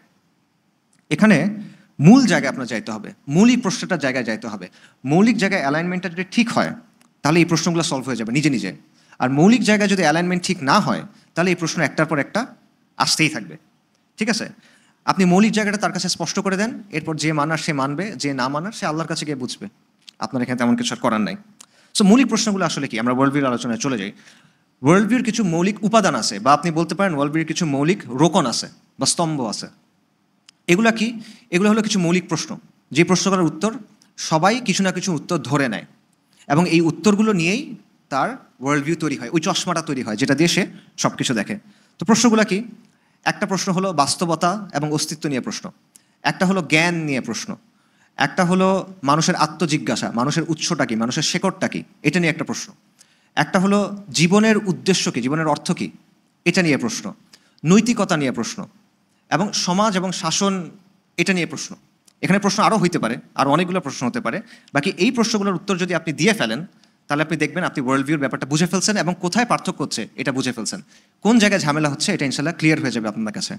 এখানে মূল জায়গায় আপনার যাইতে হবে, মৌলিক প্রশ্নটার জায়গায় যাইতে হবে। মৌলিক জায়গায় অ্যালাইনমেন্টটা যদি ঠিক হয় তাহলে এই প্রশ্নগুলো সলভ হয়ে যাবে নিজে নিজে। আর মৌলিক জায়গায় যদি অ্যালাইনমেন্ট ঠিক না হয় তাহলে এই প্রশ্ন একটার পর একটা আসতেই থাকবে। ঠিক আছে, আপনি মৌলিক জায়গাটা তার কাছে স্পষ্ট করে দেন, এরপর যে মানার সে মানবে, যে না মানার সে আল্লাহর কাছে গিয়ে বুঝবে। আপনার এখানে তেমন কিছু আর করার নাই। সো মৌলিক প্রশ্নগুলো আসলে কি, আমরা ওয়ার্ল্ড ভিউর আলোচনায় চলে যাই। ওয়ার্ল্ড ভিউর কিছু মৌলিক উপাদান আছে, বা আপনি বলতে পারেন ওয়ার্ল্ড ভিউর কিছু মৌলিক রোকন আছে বা স্তম্ভ আছে। এগুলা কি? এগুলো হলো কিছু মৌলিক প্রশ্ন, যে প্রশ্নগুলোর উত্তর সবাই কিছু না কিছু উত্তর ধরে নেয়, এবং এই উত্তরগুলো নিয়েই তার ওয়ার্ল্ড ভিউ তৈরি হয়, ওই চশমাটা তৈরি হয় যেটা দিয়ে সে সব কিছু দেখে। তো প্রশ্নগুলো কি? একটা প্রশ্ন হলো বাস্তবতা এবং অস্তিত্ব নিয়ে প্রশ্ন, একটা হলো জ্ঞান নিয়ে প্রশ্ন, একটা হলো মানুষের আত্মজিজ্ঞাসা, মানুষের উৎসটা কি, মানুষের শেকড়টা কি, এটা নিয়ে একটা প্রশ্ন, একটা হলো জীবনের উদ্দেশ্য কি, জীবনের অর্থ কি, এটা নিয়ে প্রশ্ন, নৈতিকতা নিয়ে প্রশ্ন, এবং সমাজ এবং শাসন, এটা নিয়ে প্রশ্ন। এখানে প্রশ্ন আরও হইতে পারে, আরও অনেকগুলো প্রশ্ন হতে পারে। বাকি এই প্রশ্নগুলোর উত্তর যদি আপনি দিয়ে ফেলেন তাহলে আপনি দেখবেন আপনি ওয়ার্ল্ড ভিউর ব্যাপারটা বুঝে ফেলছেন, এবং কোথায় পার্থক্য হচ্ছে এটা বুঝে ফেলছেন, কোন জায়গায় ঝামেলা হচ্ছে এটা ইনশাল্লাহ ক্লিয়ার হয়ে যাবে আপনার কাছে।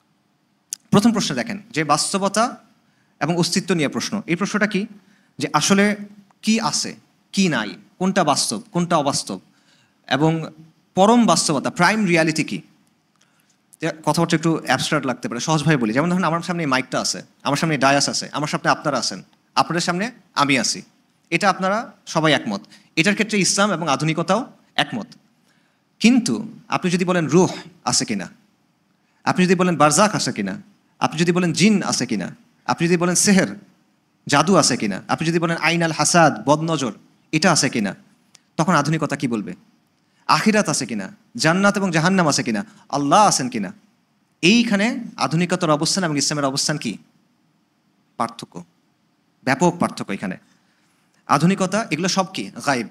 প্রথম প্রশ্ন দেখেন, যে বাস্তবতা এবং অস্তিত্ব নিয়ে প্রশ্ন। এই প্রশ্নটা কি, যে আসলে কি আছে কি নাই, কোনটা বাস্তব কোনটা অবাস্তব, এবং পরম বাস্তবতা, প্রাইম রিয়ালিটি কি। কথাবার্তা একটু অ্যাবস্ট্রাক্ট লাগতে পারে, সহজভাবে বলি। যেমন ধরুন আমার সামনে মাইকটা আছে, আমার সামনে ডায়াস আছে, আমার সামনে আপনারা আছেন, আপনাদের সামনে আমি আছি, এটা আপনারা সবাই একমত। এটার ক্ষেত্রে ইসলাম এবং আধুনিকতাও একমত। কিন্তু আপনি যদি বলেন রুহ আছে কিনা, আপনি যদি বলেন বারজাক আছে কিনা, আপনি যদি বলেন জিন আছে কিনা, আপনি যদি বলেন সেহের জাদু আছে কিনা, আপনি যদি বলেন আইন আল হাসাদ বদনজর এটা আছে কিনা, তখন আধুনিকতা কি বলবে? আখিরাত আছে কিনা, জান্নাত এবং জাহান্নাম আছে কিনা, আল্লাহ আছেন কিনা। এইখানে আধুনিকতার অবস্থান এবং ইসলামের অবস্থান কি? পার্থক্য, ব্যাপক পার্থক্য এখানে। আধুনিকতা এগুলো সব কি গায়েব,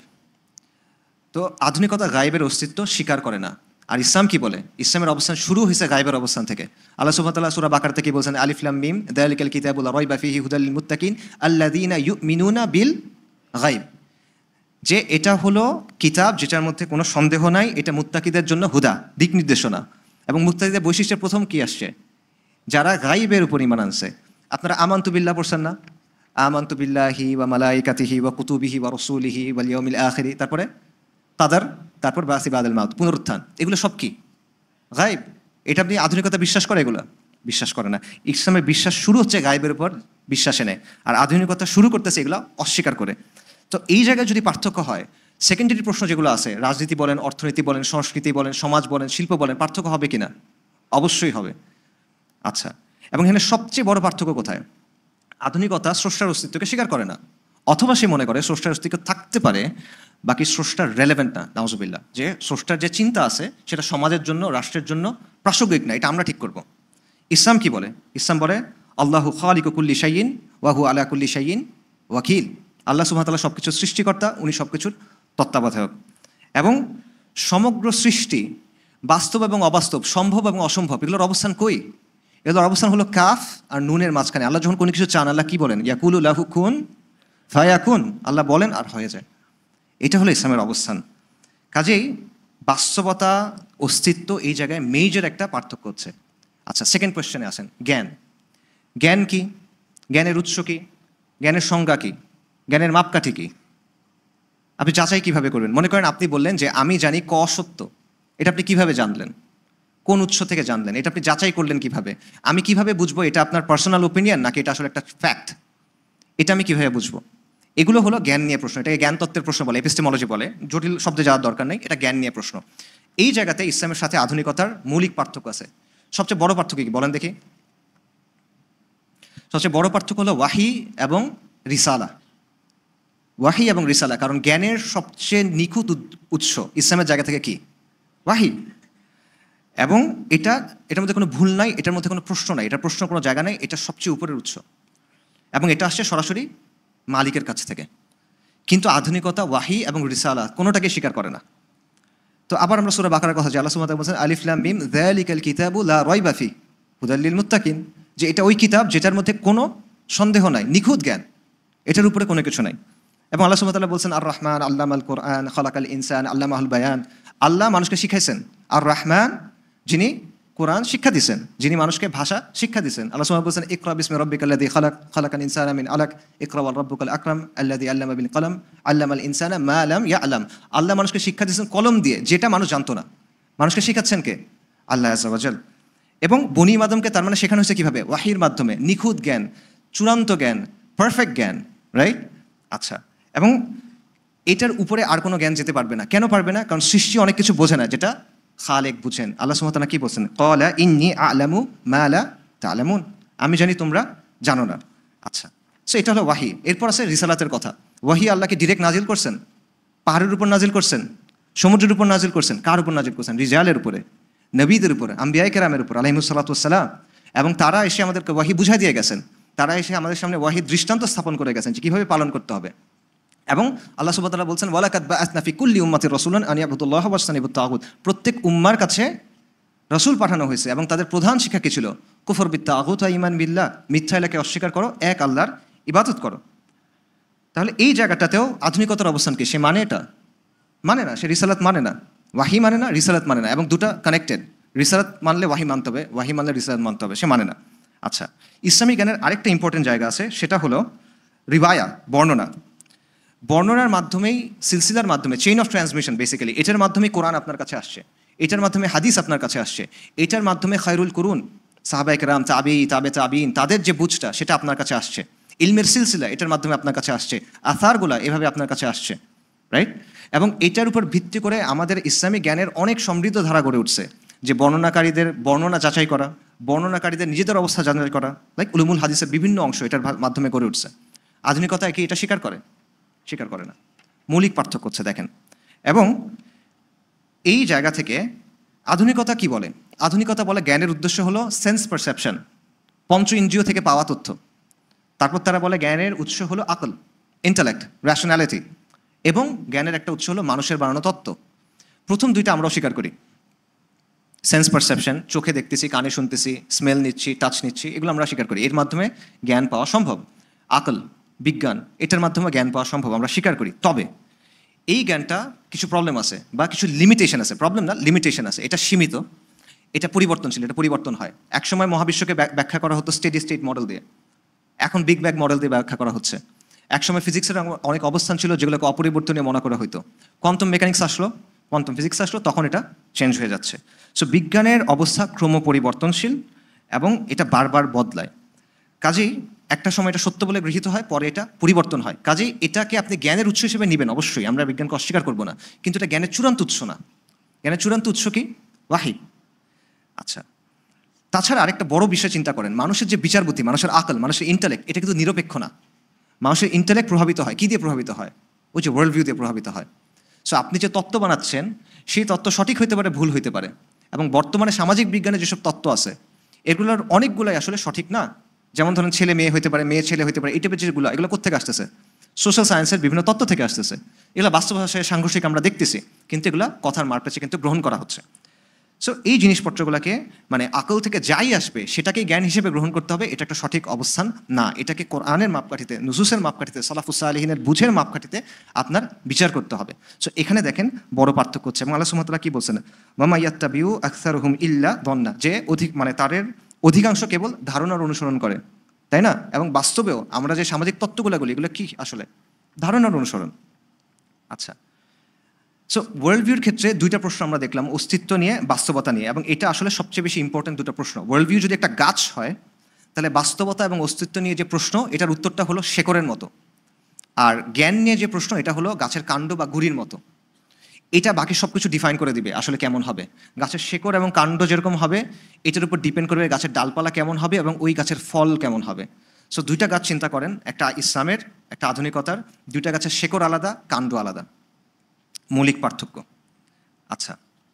তো আধুনিকতা গায়েবের অস্তিত্ব স্বীকার করে না। আর ইসলাম কি বলে? ইসলামের অবস্থান শুরু হয়েছে গায়েবের অবস্থান থেকে। আল্লাহ সুবহানাহু ওয়া তাআলা সূরা বাকারা থেকে বলছেন আলিফ লাম মিম যালিকাল কিতাবু লা রাইবা ফীহি হুদাল লিল মুত্তাকিন আল্লাযীনা ইউমিনুনা বিল গায়ব, যে এটা হলো কিতাব যেটার মধ্যে কোনো সন্দেহ নাই, এটা মুত্তাকিদের জন্য হুদা, দিক নির্দেশনা। এবং মুত্তাকিদের বৈশিষ্ট্যের প্রথম কি আসছে? যারা গায়েবের উপর ঈমান আনছে। আপনারা আমানতু বিল্লাহ পড়ছেন না? আমানতু বিল্লাহি ওয়া মালাইকাতিহি ওয়া কুতুবিহি ওয়া রাসূলিহি ওয়াল ইয়াউমিল আখিরি, তারপরে কাদার, তারপর বাসি বাদাল মাউত, পুনরুত্থান। এগুলো সব কি গায়েব। এটা আপনি আধুনিকতা বিশ্বাস করে? এগুলো বিশ্বাস করে না। ইসলামের বিশ্বাস শুরু হচ্ছে গায়েবের উপর বিশ্বাসে নেয়, আর আধুনিকতা শুরু করতেছে এগুলো অস্বীকার করে। তো এই জায়গায় যদি পার্থক্য হয়, সেকেন্ডারি প্রশ্ন যেগুলো আছে, রাজনীতি বলেন, অর্থনীতি বলেন, সংস্কৃতি বলেন, সমাজ বলেন, শিল্প বলেন, পার্থক্য হবে কিনা? অবশ্যই হবে। আচ্ছা, এবং এখানে সবচেয়ে বড় পার্থক্য কোথায়? আধুনিকতা স্রষ্টার অস্তিত্বকে স্বীকার করে না, অথবা সে মনে করে স্রষ্টার অস্তিত্ব থাকতে পারে, বাকি স্রষ্টার রেলেভেন্ট না, নাউজুবিল্লাহ, যে স্রষ্টার যে চিন্তা আছে সেটা সমাজের জন্য, রাষ্ট্রের জন্য প্রাসঙ্গিক না, এটা আমরা ঠিক করব। ইসলাম কি বলে? ইসলাম বলে আল্লাহু খালিকু কুল্লি শাইইন ওয়া হুয়া আলা কুল্লি শাইইন ওয়াকিল। আল্লাহ সুবহানাহু ওয়া তাআলা সব কিছুর সৃষ্টিকর্তা, উনি সব কিছুর তত্ত্বাবধায়ক। এবং সমগ্র সৃষ্টি, বাস্তব এবং অবাস্তব, সম্ভব এবং অসম্ভব, এগুলোর অবস্থান কই? এগুলোর অবস্থান হলো কাফ আর নুনের মাঝখানে। আল্লাহ যখন কোনো কিছু চান, আল্লাহ কি বলেন? ইয়াকুলু লাহু কুন ফায়াকুন, আল্লাহ বলেন আর হয়ে যায়। এটা হলো ইসলামের অবস্থান। কাজেই বাস্তবতা, অস্তিত্ব, এই জায়গায় মেজর একটা পার্থক্য হচ্ছে। আচ্ছা, সেকেন্ড কোয়েশ্চেনে আসেন, জ্ঞান। জ্ঞান কি? জ্ঞানের উৎস কি? জ্ঞানের সংজ্ঞা কি? জ্ঞানের মাপকাঠি কি? আপনি যাচাই কিভাবে করবেন? মনে করেন আপনি বললেন যে আমি জানি ক সত্য, এটা আপনি কিভাবে জানলেন? কোন উৎস থেকে জানলেন? এটা আপনি যাচাই করলেন কিভাবে? আমি কিভাবে বুঝবো এটা আপনার পার্সোনাল ওপিনিয়ন নাকি এটা আসলে একটা ফ্যাক্ট? এটা আমি কিভাবে বুঝবো? এগুলো হলো জ্ঞান নিয়ে প্রশ্ন। এটাকে জ্ঞান তত্ত্বের প্রশ্ন বলে, এপিস্টেমোলজি বলে। জটিল শব্দে যাওয়ার দরকার নেই, এটা জ্ঞান নিয়ে প্রশ্ন। এই জায়গাতে ইসলামের সাথে আধুনিকতার মৌলিক পার্থক্য আছে। সবচেয়ে বড় পার্থক্য কি বলেন দেখি? সবচেয়ে বড় পার্থক্য হলো ওয়াহি এবং রিসালা। ওয়াহি এবং রিসালা, কারণ জ্ঞানের সবচেয়ে নিখুঁত উৎস ইসলামের জায়গা থেকে কি? ওয়াহি। এবং এটার মধ্যে কোনো ভুল নাই, এটার মধ্যে কোনো প্রশ্ন নাই, এটার প্রশ্ন কোনো জায়গা নেই, এটা সবচেয়ে উপরের উৎস। এবং এটা আসছে সরাসরি মালিকের কাছ থেকে। কিন্তু আধুনিকতা ওয়াহি এবং রিসালা কোনোটাকে স্বীকার করে না। তো আবার আমরা সূরা বাকারার কথা যে আল্লাহ সুবহানাহু ওয়া তাআলা বলেছেন আলিফ লাম মিম যালিকাল কিতাবু লা রাইবা ফি হুদাল লিল মুত্তাকিন, যে এটা ওই কিতাব যেটার মধ্যে কোনো সন্দেহ নাই, নিখুঁত জ্ঞান, এটার উপরে কোনো কিছু নাই। এবং আল্লাহ সুবহানাহু ওয়া তাআলা বলছেন আর রহমান আল্লামাল কোরআন খালাকাল ইনসান আল্লামাহুল বায়ান, আল্লাহ মানুষকে শিখাইছেন। আর রহমান যিনি কোরআন শিক্ষা দিয়েছেন, যিনি মানুষকে ভাষা শিক্ষা দিয়েছেন। আল্লাহ সুবহানাহু ওয়া তাআলা বলছেন ইকরা বিসমি রাব্বিকাল্লাযী খালাক খালাকাল ইনসানা মিন আলাক ইকরা ওয়া রাব্বুকাল আকরাম আল্লাযী আল্লামা বিল কলম আল্লামাল ইনসানা মা লাম ইয়ালাম। আল্লাহ মানুষকে শিক্ষা দিয়েছেন কলম দিয়ে, যেটা মানুষ জানতো না। মানুষকে শিখাচ্ছেন কে? আল্লাহ আযজা ওয়া জাল। এবং বনি আদমকে তার মানে শেখানো হয়েছে কিভাবে? ওয়াহির মাধ্যমে, নিখুঁত জ্ঞান, চূড়ান্ত জ্ঞান, পারফেক্ট জ্ঞান, রাইট? আচ্ছা, এবং এটার উপরে আর কোনো জ্ঞান যেতে পারবে না। কেন পারবে না? কারণ সৃষ্টি অনেক কিছু বোঝে না যেটা খালেক বুঝেন। আল্লাহ সুবহানাহু ওয়া তাআলা কি বলছেন? ক্বালা ইন্নী আ'লামু মা লা তা'লামুন, আমি জানি তোমরা জানো না। আচ্ছা, সো এটা হলো ওয়াহি। এরপর আছে রিসালাতের কথা। ওয়াহি আল্লাহকে ডিরেক্ট নাজিল করছেন, পাহাড়ের উপর নাজিল করছেন, সমুদ্রের উপর নাজিল করছেন। কার উপর নাজিল করছেন? রিজালের উপরে, নবীদের উপরে, আম্বিয়ায়ে কেরামের উপর আলাইহিমুস সালাতু ওয়াস সালাম। এবং তারা এসে আমাদেরকে ওয়াহি বুঝাই দিয়ে গেছেন। তারা এসে আমাদের সামনে ওয়াহি দৃষ্টান্ত স্থাপন করে গেছেন যে কীভাবে পালন করতে হবে। এবং আল্লাহ সুবহানাহু ওয়া তাআলা বলছেন ওয়ালাকাদ বাআসনা ফি কুল্লি উম্মাতির রাসূলান আন ইয়াবুদুল্লাহ ওয়াজতানিবুত তাগুত, প্রত্যেক উম্মার কাছে রাসূল পাঠানো হয়েছে এবং তাদের প্রধান শিক্ষা কী ছিল? কুফর বিত তাগুত ওয়া ঈমান বিল্লাহ, মিথ্যা এলাকে অস্বীকার করো, এক আল্লাহর ইবাদত করো। তাহলে এই জায়গাটাতেও আধুনিকতার অবস্থান কি? সে মানে এটা? মানে না। সে রিসালাত মানে না, ওয়াহি মানে না, রিসালাত মানে না। এবং দুটা কানেক্টেড, রিসালাত মানলে ওয়াহি মানতে হবে, ওয়াহি মানলে রিসালাত মানতে হবে, সে মানে না। আচ্ছা, ইসলামী জ্ঞানের আরেকটা ইম্পর্টেন্ট জায়গা আছে, সেটা হলো রিবায়া, বর্ণনা। বর্ণনার মাধ্যমেই, সিলসিলার মাধ্যমে, চেইন অফ ট্রান্সমিশন বেসিক্যালি, এটার মাধ্যমে কোরআন আপনার কাছে আসছে, এটার মাধ্যমে হাদিস আপনার কাছে আসছে, এটার মাধ্যমে খায়রুল কুরুন, সাহাবায়ে কেরাম, তাবিঈন, তাদের যে বুঝটা সেটা আপনার কাছে আসছে। ইলমের সিলসিলা এটার মাধ্যমে আপনার কাছে আসছে, আসারগুলা এভাবে আপনার কাছে আসছে, রাইট? এবং এটার উপর ভিত্তি করে আমাদের ইসলামী জ্ঞানের অনেক সমৃদ্ধ ধারা গড়ে উঠছে, যে বর্ণনাকারীদের বর্ণনা যাচাই করা, বর্ণনাকারীদের নিজেদের অবস্থা যাচাই করা, লাইক উলুমুল হাদিসের বিভিন্ন অংশ এটার মাধ্যমে গড়ে উঠছে। আধুনিকতা কি এটা স্বীকার করে? স্বীকার করে না। মৌলিক পার্থক্য হচ্ছে দেখেন। এবং এই জায়গা থেকে আধুনিকতা কি বলে? আধুনিকতা বলে জ্ঞানের উদ্দেশ্য হলো সেন্স পারসেপশন, পঞ্চ ইন্দ্রিয় থেকে পাওয়া তথ্য। তারপর তারা বলে জ্ঞানের উৎস হলো আকল, ইন্টেলেক্ট, র্যাশনালিটি। এবং জ্ঞানের একটা উৎস হলো মানুষের বানানো তত্ত্ব। প্রথম দুইটা আমরাও স্বীকার করি। সেন্স পারসেপশন, চোখে দেখতেছি, কানে শুনতেছি, স্মেল নিচ্ছি, টাচ নিচ্ছি, এগুলো আমরা স্বীকার করি, এর মাধ্যমে জ্ঞান পাওয়া সম্ভব। আকল, বিজ্ঞান, এটার মাধ্যমে জ্ঞান পাওয়া সম্ভব, আমরা স্বীকার করি। তবে এই জ্ঞানটা কিছু প্রবলেম আছে বা কিছু লিমিটেশন আছে, প্রবলেম না, লিমিটেশন আছে। এটা সীমিত, এটা পরিবর্তনশীল, এটা পরিবর্তন হয়। একসময় মহাবিশ্বকে ব্যাখ্যা করা হতো স্টেডি স্টেট মডেল দিয়ে, এখন বিগ ব্যাং মডেল দিয়ে ব্যাখ্যা করা হচ্ছে। একসময় ফিজিক্সের অনেক অবস্থান ছিল যেগুলোকে অপরিবর্তনীয় মনে করা হতো। কোয়ান্টাম মেকানিক্স আসলো, কোয়ান্টাম ফিজিক্স আসলো, তখন এটা চেঞ্জ হয়ে যাচ্ছে। সো বিজ্ঞানের অবস্থা ক্রম পরিবর্তনশীল এবং এটা বারবার বদলায়। কাজেই একটা সময় এটা সত্য বলে গৃহীত হয়, পরে এটা পরিবর্তন হয়। কাজেই এটাকে আপনি জ্ঞানের উৎস হিসেবে নেবেন, অবশ্যই আমরা বিজ্ঞানকে অস্বীকার করবো না, কিন্তু এটা জ্ঞানের চূড়ান্ত উৎস না। জ্ঞানের চূড়ান্ত উৎস কি? ওয়াহি। আচ্ছা, তাছাড়া আরেকটা বড় বিষয় চিন্তা করেন, মানুষের যে বিচার বুদ্ধি, মানুষের আকল, মানুষের ইন্টেলেক্ট, এটা কিন্তু নিরপেক্ষ না। মানুষের ইন্টেলেক্ট প্রভাবিত হয় কি দিয়ে? প্রভাবিত হয় ওই যে ওয়ার্ল্ড ভিউ দিয়ে প্রভাবিত হয়। সো আপনি যে তত্ত্ব বানাচ্ছেন সেই তত্ত্ব সঠিক হইতে পারে, ভুল হইতে পারে। এবং বর্তমানে সামাজিক বিজ্ঞানে যেসব তত্ত্ব আছে এগুলোর অনেকগুলোই আসলে সঠিক না। যেমন ধরেন ছেলে মেয়ে হইতে পারে, মেয়ে ছেলে হইতে পারে, এই টাইপের যেগুলো, এগুলো কোথেকে আসতেছে? সোশ্যাল সায়েন্সের বিভিন্ন তত্ত্ব থেকে আসতেছে। এগুলো বাস্তব ভাষায় সাংঘর্ষিক আমরা দেখতেছি, কিন্তু এগুলো কথার মারপ্যাচে কিন্তু গ্রহণ করা হচ্ছে। সো এই জিনিসপত্রগুলোকে মানে আকল থেকে যাই আসবে সেটাকে জ্ঞান হিসেবে গ্রহণ করতে হবে, এটা একটা সঠিক অবস্থান না। এটাকে কোরআনের মাপকাঠিতে, নুসুসের মাপকাঠিতে, সালাফুস সালেহিনের বুঝের মাপকাঠিতে আপনার বিচার করতে হবে। সো এখানে দেখেন বড় পার্থক্য হচ্ছে। এবং আল্লাহ সুবহানাহু ওয়া তাআলা কি বলছেন? ওয়ামা ইয়াত্তাবিউ আকসারুহুম ইল্লা দন্না, যে মানে তাদের অধিকাংশ কেবল ধারণার অনুসরণ করে, তাই না? এবং বাস্তবেও আমরা যে সামাজিক তত্ত্বগুলো বলি এগুলো কি? আসলে ধারণার অনুসরণ। আচ্ছা, সো ওয়ার্ল্ড ভিউর ক্ষেত্রে দুইটা প্রশ্ন আমরা দেখলাম, অস্তিত্ব নিয়ে, বাস্তবতা নিয়ে। এবং এটা আসলে সবচেয়ে বেশি ইম্পর্টেন্ট দুটো প্রশ্ন। ওয়ার্ল্ড ভিউ যদি একটা গাছ হয় তাহলে বাস্তবতা এবং অস্তিত্ব নিয়ে যে প্রশ্ন, এটার উত্তরটা হলো শেকড়ের মতো। আর জ্ঞান নিয়ে যে প্রশ্ন, এটা হলো গাছের কাণ্ড বা গুড়ির মতো। এটা বাকি সব কিছু ডিফাইন করে দিবে আসলে কেমন হবে। গাছের শেকড় এবং কাণ্ড যেরকম হবে এটার উপর ডিপেন্ড করবে গাছের ডালপালা কেমন হবে এবং ওই গাছের ফল কেমন হবে। সো দুইটা গাছ চিন্তা করেন, একটা ইসলামের, একটা আধুনিকতার, দুইটা গাছের শেকড় আলাদা, কাণ্ড আলাদা, মৌলিক পার্থক্য। আচ্ছা,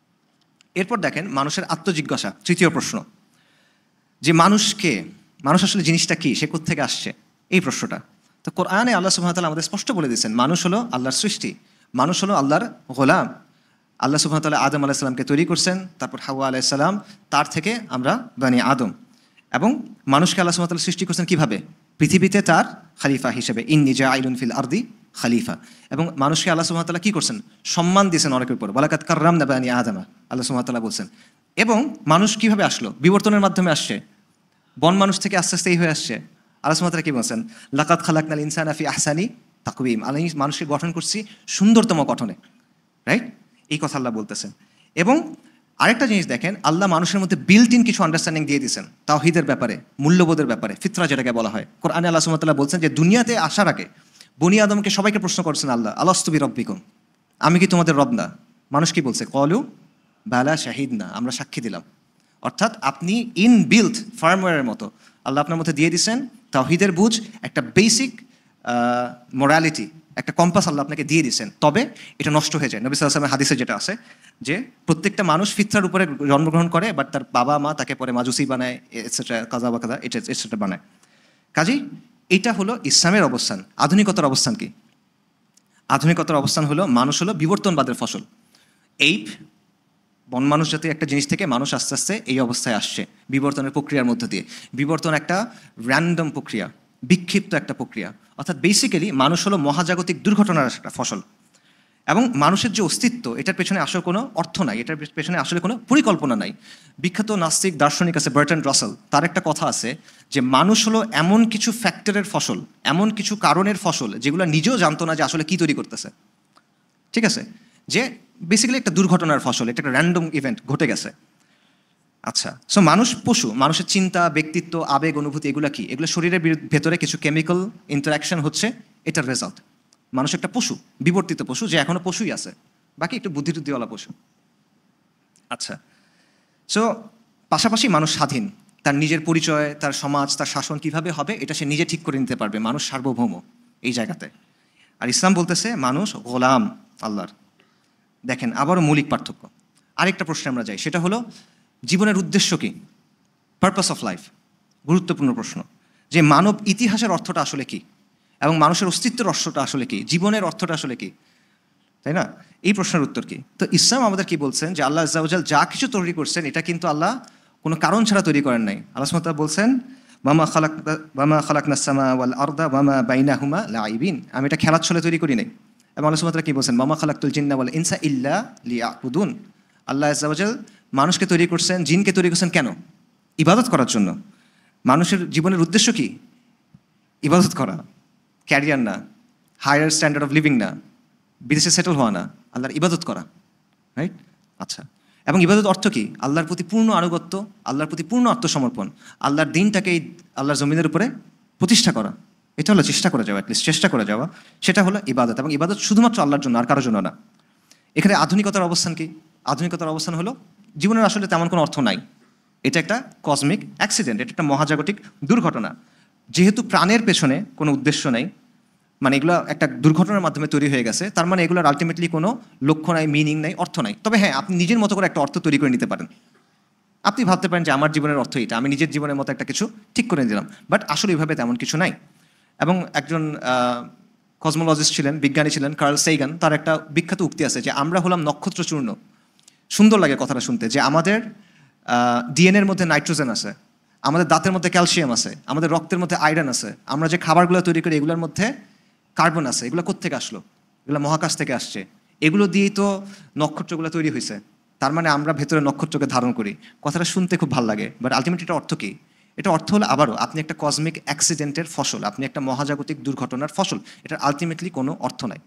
এরপর দেখেন মানুষের আত্মজিজ্ঞাসা, তৃতীয় প্রশ্ন, যে মানুষকে, মানুষ আসলে জিনিসটা কি, সে কোত্থেকে আসছে, এই প্রশ্নটা। তো কোরআনে আল্লাহ সুবহানাহু ওয়া তাআলা আমাদের স্পষ্ট বলে দিয়েছেন মানুষ হলো আল্লাহর সৃষ্টি, মানুষ হলো আল্লাহর গোলাম। আল্লাহ সুবহানাহু ওয়া তাআলা আদম আলাইহিস সালামকে তৈরি করছেন, তারপর হাওয়া আলাইহিস সালাম, তার থেকে আমরা বানি আদম। এবং মানুষকে আল্লাহ সুবহানাহু ওয়া তাআলা সৃষ্টি করছেন কিভাবে? পৃথিবীতে তার খলিফা হিসেবে, ইন্নী জাইলুন ফিল আরদি খলিফা। এবং মানুষকে আল্লাহ সুবহানাহু ওয়া তাআলা কি করছেন? সম্মান দিয়েছেন অনেকের উপর, ওয়ালাকাদ কাররামনা বানি আদম, আল্লাহ সুবহানাহু ওয়া তাআলা বলছেন। এবং মানুষ কিভাবে আসলো? বিবর্তনের মাধ্যমে আসছে। বন মানুষ থেকে আস্তে আস্তে এই হয়ে আসছে। আল্লাহ সুবহানাহু ওয়া তাআলা কি বলছেন? লাকাদ খালাকনাল ইনসানা ফি আহসানি তাকওয়িম, আমি মানুষকে গঠন করছি সুন্দরতম গঠনে, রাইট? এই কথা আল্লাহ বলতেছেন। এবং আরেকটা জিনিস দেখেন, আল্লাহ মানুষের মধ্যে বিল্ট ইন কিছু আন্ডারস্ট্যান্ডিং দিয়ে দিয়েছেন তাওহীদের ব্যাপারে, মূল্যবোধের ব্যাপারে, ফিতরা যেটাকে বলা হয়। কোরআনে আল্লাহ সুবহানাহু ওয়া তাআলা বলছেন যে দুনিয়াতে আসার আগে বনি আদমকে সবাইকে প্রশ্ন করছেন আল্লাহ, আলাস্তু বিরব্বিকুম, আমি কি তোমাদের রব না? মানুষ কি বলছে? ক্বালু বালা শাহিদনা, আমরা সাক্ষী দিলাম। অর্থাৎ আপনি ইন বিল্ট ফার্মওয়্যারের মতো আল্লাহ আপনার মধ্যে দিয়ে দিয়েছেন তাওহীদের বুঝ, একটা বেসিক মোরালিটি, একটা কম্পাস আল্লাহ আপনাকে দিয়ে দিয়েছেন। তবে এটা নষ্ট হয়ে যায়। নবী সাল্লাল্লাহু আলাইহি ওয়াসাল্লামের হাদিসে যেটা আছে যে প্রত্যেকটা মানুষ ফিতরার উপরে জন্মগ্রহণ করে, বাট তার বাবা মা তাকে পরে মাজুসি বানায়, এটসেট্রা, কাজা বা কাজা, এটসেট্রা বানায়। কাজেই এটা হলো ইসলামের অবস্থান। আধুনিকতার অবস্থান কি? আধুনিকতার অবস্থান হলো মানুষ হলো বিবর্তনবাদের ফসল। এই বন মানুষ জাতীয় একটা জিনিস থেকে মানুষ আস্তে আস্তে এই অবস্থায় আসছে বিবর্তনের প্রক্রিয়ার মধ্য দিয়ে। বিবর্তন একটা র্যান্ডম প্রক্রিয়া, বিক্ষিপ্ত একটা প্রক্রিয়া। অর্থাৎ বেসিক্যালি মানুষ হলো মহাজাগতিক দুর্ঘটনার একটা ফসল। এবং মানুষের যে অস্তিত্ব, এটার পেছনে আসলে কোনো অর্থ নাই, এটার পেছনে আসলে কোনো পরিকল্পনা নাই। বিখ্যাত নাস্তিক দার্শনিক আছে বার্ট্রান্ড রাসেল, তার একটা কথা আছে যে মানুষ হলো এমন কিছু ফ্যাক্টরের ফসল, এমন কিছু কারণের ফসল যেগুলো নিজেও জানতো না যে আসলে কী তৈরি করতেছে। ঠিক আছে? যে বেসিক্যালি একটা দুর্ঘটনার ফসল, এটা একটা র্যান্ডম ইভেন্ট ঘটে গেছে। আচ্ছা, সো মানুষ পশু, মানুষের চিন্তা, ব্যক্তিত্ব, আবেগ, অনুভূতি, এগুলো কি? এগুলো শরীরের ভেতরে কিছু কেমিক্যাল ইন্টারাকশন হচ্ছে, এটার রেজাল্ট। মানুষ একটা পশু, বিবর্তিত পশু, যে এখনো পশুই আছে, বাকি একটু বুদ্ধিটুদ্ধিওয়ালা পশু। আচ্ছা, সো পাশাপাশি মানুষ স্বাধীন, তার নিজের পরিচয়, তার সমাজ, তার শাসন কিভাবে হবে এটা সে নিজে ঠিক করে নিতে পারবে। মানুষ সার্বভৌম এই জায়গাতে। আর ইসলাম বলতেছে মানুষ গোলাম আল্লাহর। দেখেন আবারও মৌলিক পার্থক্য। আরেকটা প্রশ্নে আমরা যাই, সেটা হলো জীবনের উদ্দেশ্য কী? পারপাস অফ লাইফ, গুরুত্বপূর্ণ প্রশ্ন। যে মানব ইতিহাসের অর্থটা আসলে কী, এবং মানুষের অস্তিত্বের অর্থটা আসলে কী, জীবনের অর্থটা আসলে কী, তাই না? এই প্রশ্নের উত্তর কী? তো ইসলাম আমাদের কি বলছেন যে আল্লাহ আজ্জা ওয়া জাল যা কিছু তৈরি করছেন এটা কিন্তু আল্লাহ কোনো কারণ ছাড়া তৈরি করেন নাই। আল্লাহ সুবহানাহু ওয়া তাআলা বলছেন ওয়ামা খালাকনাস সামা ওয়াল আরদা ওয়ামা বাইনাহুমা লাইবিন, আমি এটা খেলার ছলে তৈরি করি নাই। এবং আল্লাহ সুবহানাহু ওয়া তাআলা কি বলছেন? ওয়ামা খালাকতুল জিন্না ওয়াল ইনসা ইল্লা লিয়াবুদুন, আল্লাহ আজ্জা ওয়া জাল মানুষকে তৈরি করছেন, জিনকে তৈরি করছেন কেন? ইবাদত করার জন্য। মানুষের জীবনের উদ্দেশ্য কি? ইবাদত করা, ক্যারিয়ার না, হায়ার স্ট্যান্ডার্ড অফ লিভিং না, বিদেশে সেটেল হওয়া না, আল্লাহর ইবাদত করা, রাইট? আচ্ছা, এবং ইবাদত অর্থ কি? আল্লাহর প্রতি পূর্ণ আনুগত্য, আল্লাহর প্রতি পূর্ণ আত্মসমর্পণ, আল্লাহর দিনটাকে এই আল্লাহর জমিনের উপরে প্রতিষ্ঠা করা। এটা হলো চেষ্টা করে যাওয়া, অ্যাটলিস্ট চেষ্টা করে যাওয়া, সেটা হলো ইবাদত। এবং ইবাদত শুধুমাত্র আল্লাহর জন্য, আর কারোর জন্য না। এখানে আধুনিকতার অবস্থান কি? আধুনিকতার অবস্থান হলো জীবনের আসলে তেমন কোনো অর্থ নাই, এটা একটা কসমিক অ্যাক্সিডেন্ট, এটা একটা মহাজাগতিক দুর্ঘটনা। যেহেতু প্রাণের পেছনে কোনো উদ্দেশ্য নেই, মানে এগুলো একটা দুর্ঘটনার মাধ্যমে তৈরি হয়ে গেছে, তার মানে এগুলোর আলটিমেটলি কোনো লক্ষ্য নাই, মিনিং নাই, অর্থ নাই। তবে হ্যাঁ, আপনি নিজের মতো করে একটা অর্থ তৈরি করে নিতে পারেন। আপনি ভাবতে পারেন যে আমার জীবনের অর্থ এটা, আমি নিজের জীবনের মতো একটা কিছু ঠিক করে দিলাম, বাট আসলে এইভাবে তেমন কিছু নাই। এবং একজন কসমোলজিস্ট ছিলেন, বিজ্ঞানী ছিলেন, কার্ল সেইগান, তার একটা বিখ্যাত উক্তি আছে যে আমরা হলাম নক্ষত্র চূর্ণ। সুন্দর লাগে কথাটা শুনতে, যে আমাদের ডিএনএর মধ্যে নাইট্রোজেন আছে, আমাদের দাঁতের মধ্যে ক্যালসিয়াম আছে, আমাদের রক্তের মধ্যে আয়রন আছে, আমরা যে খাবারগুলো তৈরি করি এগুলোর মধ্যে কার্বন আছে। এগুলো কোত্থেকে আসলো? এগুলো মহাকাশ থেকে আসছে। এগুলো দিয়েই তো নক্ষত্রগুলো তৈরি হয়েছে। তার মানে আমরা ভেতরে নক্ষত্রকে ধারণ করি। কথাটা শুনতে খুব ভালো লাগে, বাট আলটিমেটলি এটা অর্থ কী? এটা অর্থ হলো আবারও আপনি একটা কসমিক অ্যাক্সিডেন্টের ফসল, আপনি একটা মহাজাগতিক দুর্ঘটনার ফসল। এটার আলটিমেটলি কোনো অর্থ নাই।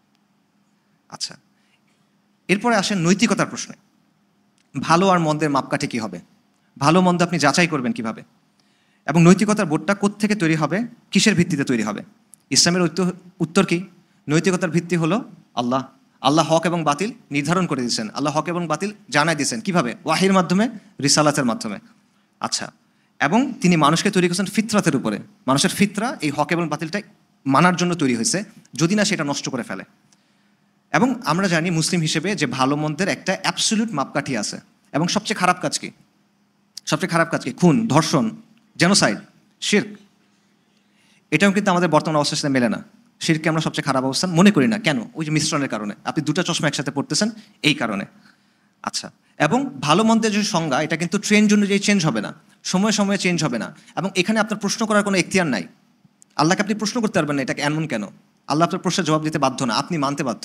আচ্ছা, এরপরে আসেন নৈতিকতার প্রশ্নে। ভালো আর মন্দের মাপকাঠি কী হবে? ভালো মন্দ আপনি যাচাই করবেন কিভাবে? এবং নৈতিকতার বোর্ডটা কোত্থেকে তৈরি হবে, কিসের ভিত্তিতে তৈরি হবে? ইসলামের উত্তর কি? নৈতিকতার ভিত্তি হলো আল্লাহ। আল্লাহ হক এবং বাতিল নির্ধারণ করে দিয়েছেন, আল্লাহ হক এবং বাতিল জানাই দিয়েছেন। কিভাবে? ওয়াহির মাধ্যমে, রিসালাতের মাধ্যমে। আচ্ছা, এবং তিনি মানুষকে তৈরি করেছেন ফিতরাতের উপরে। মানুষের ফিতরা এই হক এবং বাতিলটা মানার জন্য তৈরি হয়েছে, যদি না সেটা নষ্ট করে ফেলে। এবং আমরা জানি মুসলিম হিসেবে যে ভালো মন্দের একটা অ্যাবসলিউট মাপকাঠি আছে। এবং সবচেয়ে খারাপ কাজ কি? সবচেয়ে খারাপ কাজ কি? খুন, ধর্ষণ, জেনোসাইড, শিরক। এটাও কিন্তু আমাদের বর্তমান অবস্থার সাথে মেলে না। শিরকে আমরা সবচেয়ে খারাপ অবস্থান মনে করি না, কেন? ওই যে মিশ্রণের কারণে, আপনি দুটো চশমা একসাথে পড়তেছেন এই কারণে। আচ্ছা, এবং ভালো মন্দের যে সংজ্ঞা, এটা কিন্তু ট্রেন্ড অনুযায়ী চেঞ্জ হবে না, সময়ে সময়ে চেঞ্জ হবে না, এবং এখানে আপনার প্রশ্ন করার কোনো এখতিয়ার নাই। আল্লাহকে আপনি প্রশ্ন করতে পারবেন না এটাকে এমন কেন। আল্লাহ আপনার প্রশ্নের জবাব দিতে বাধ্য না, আপনি মানতে বাধ্য।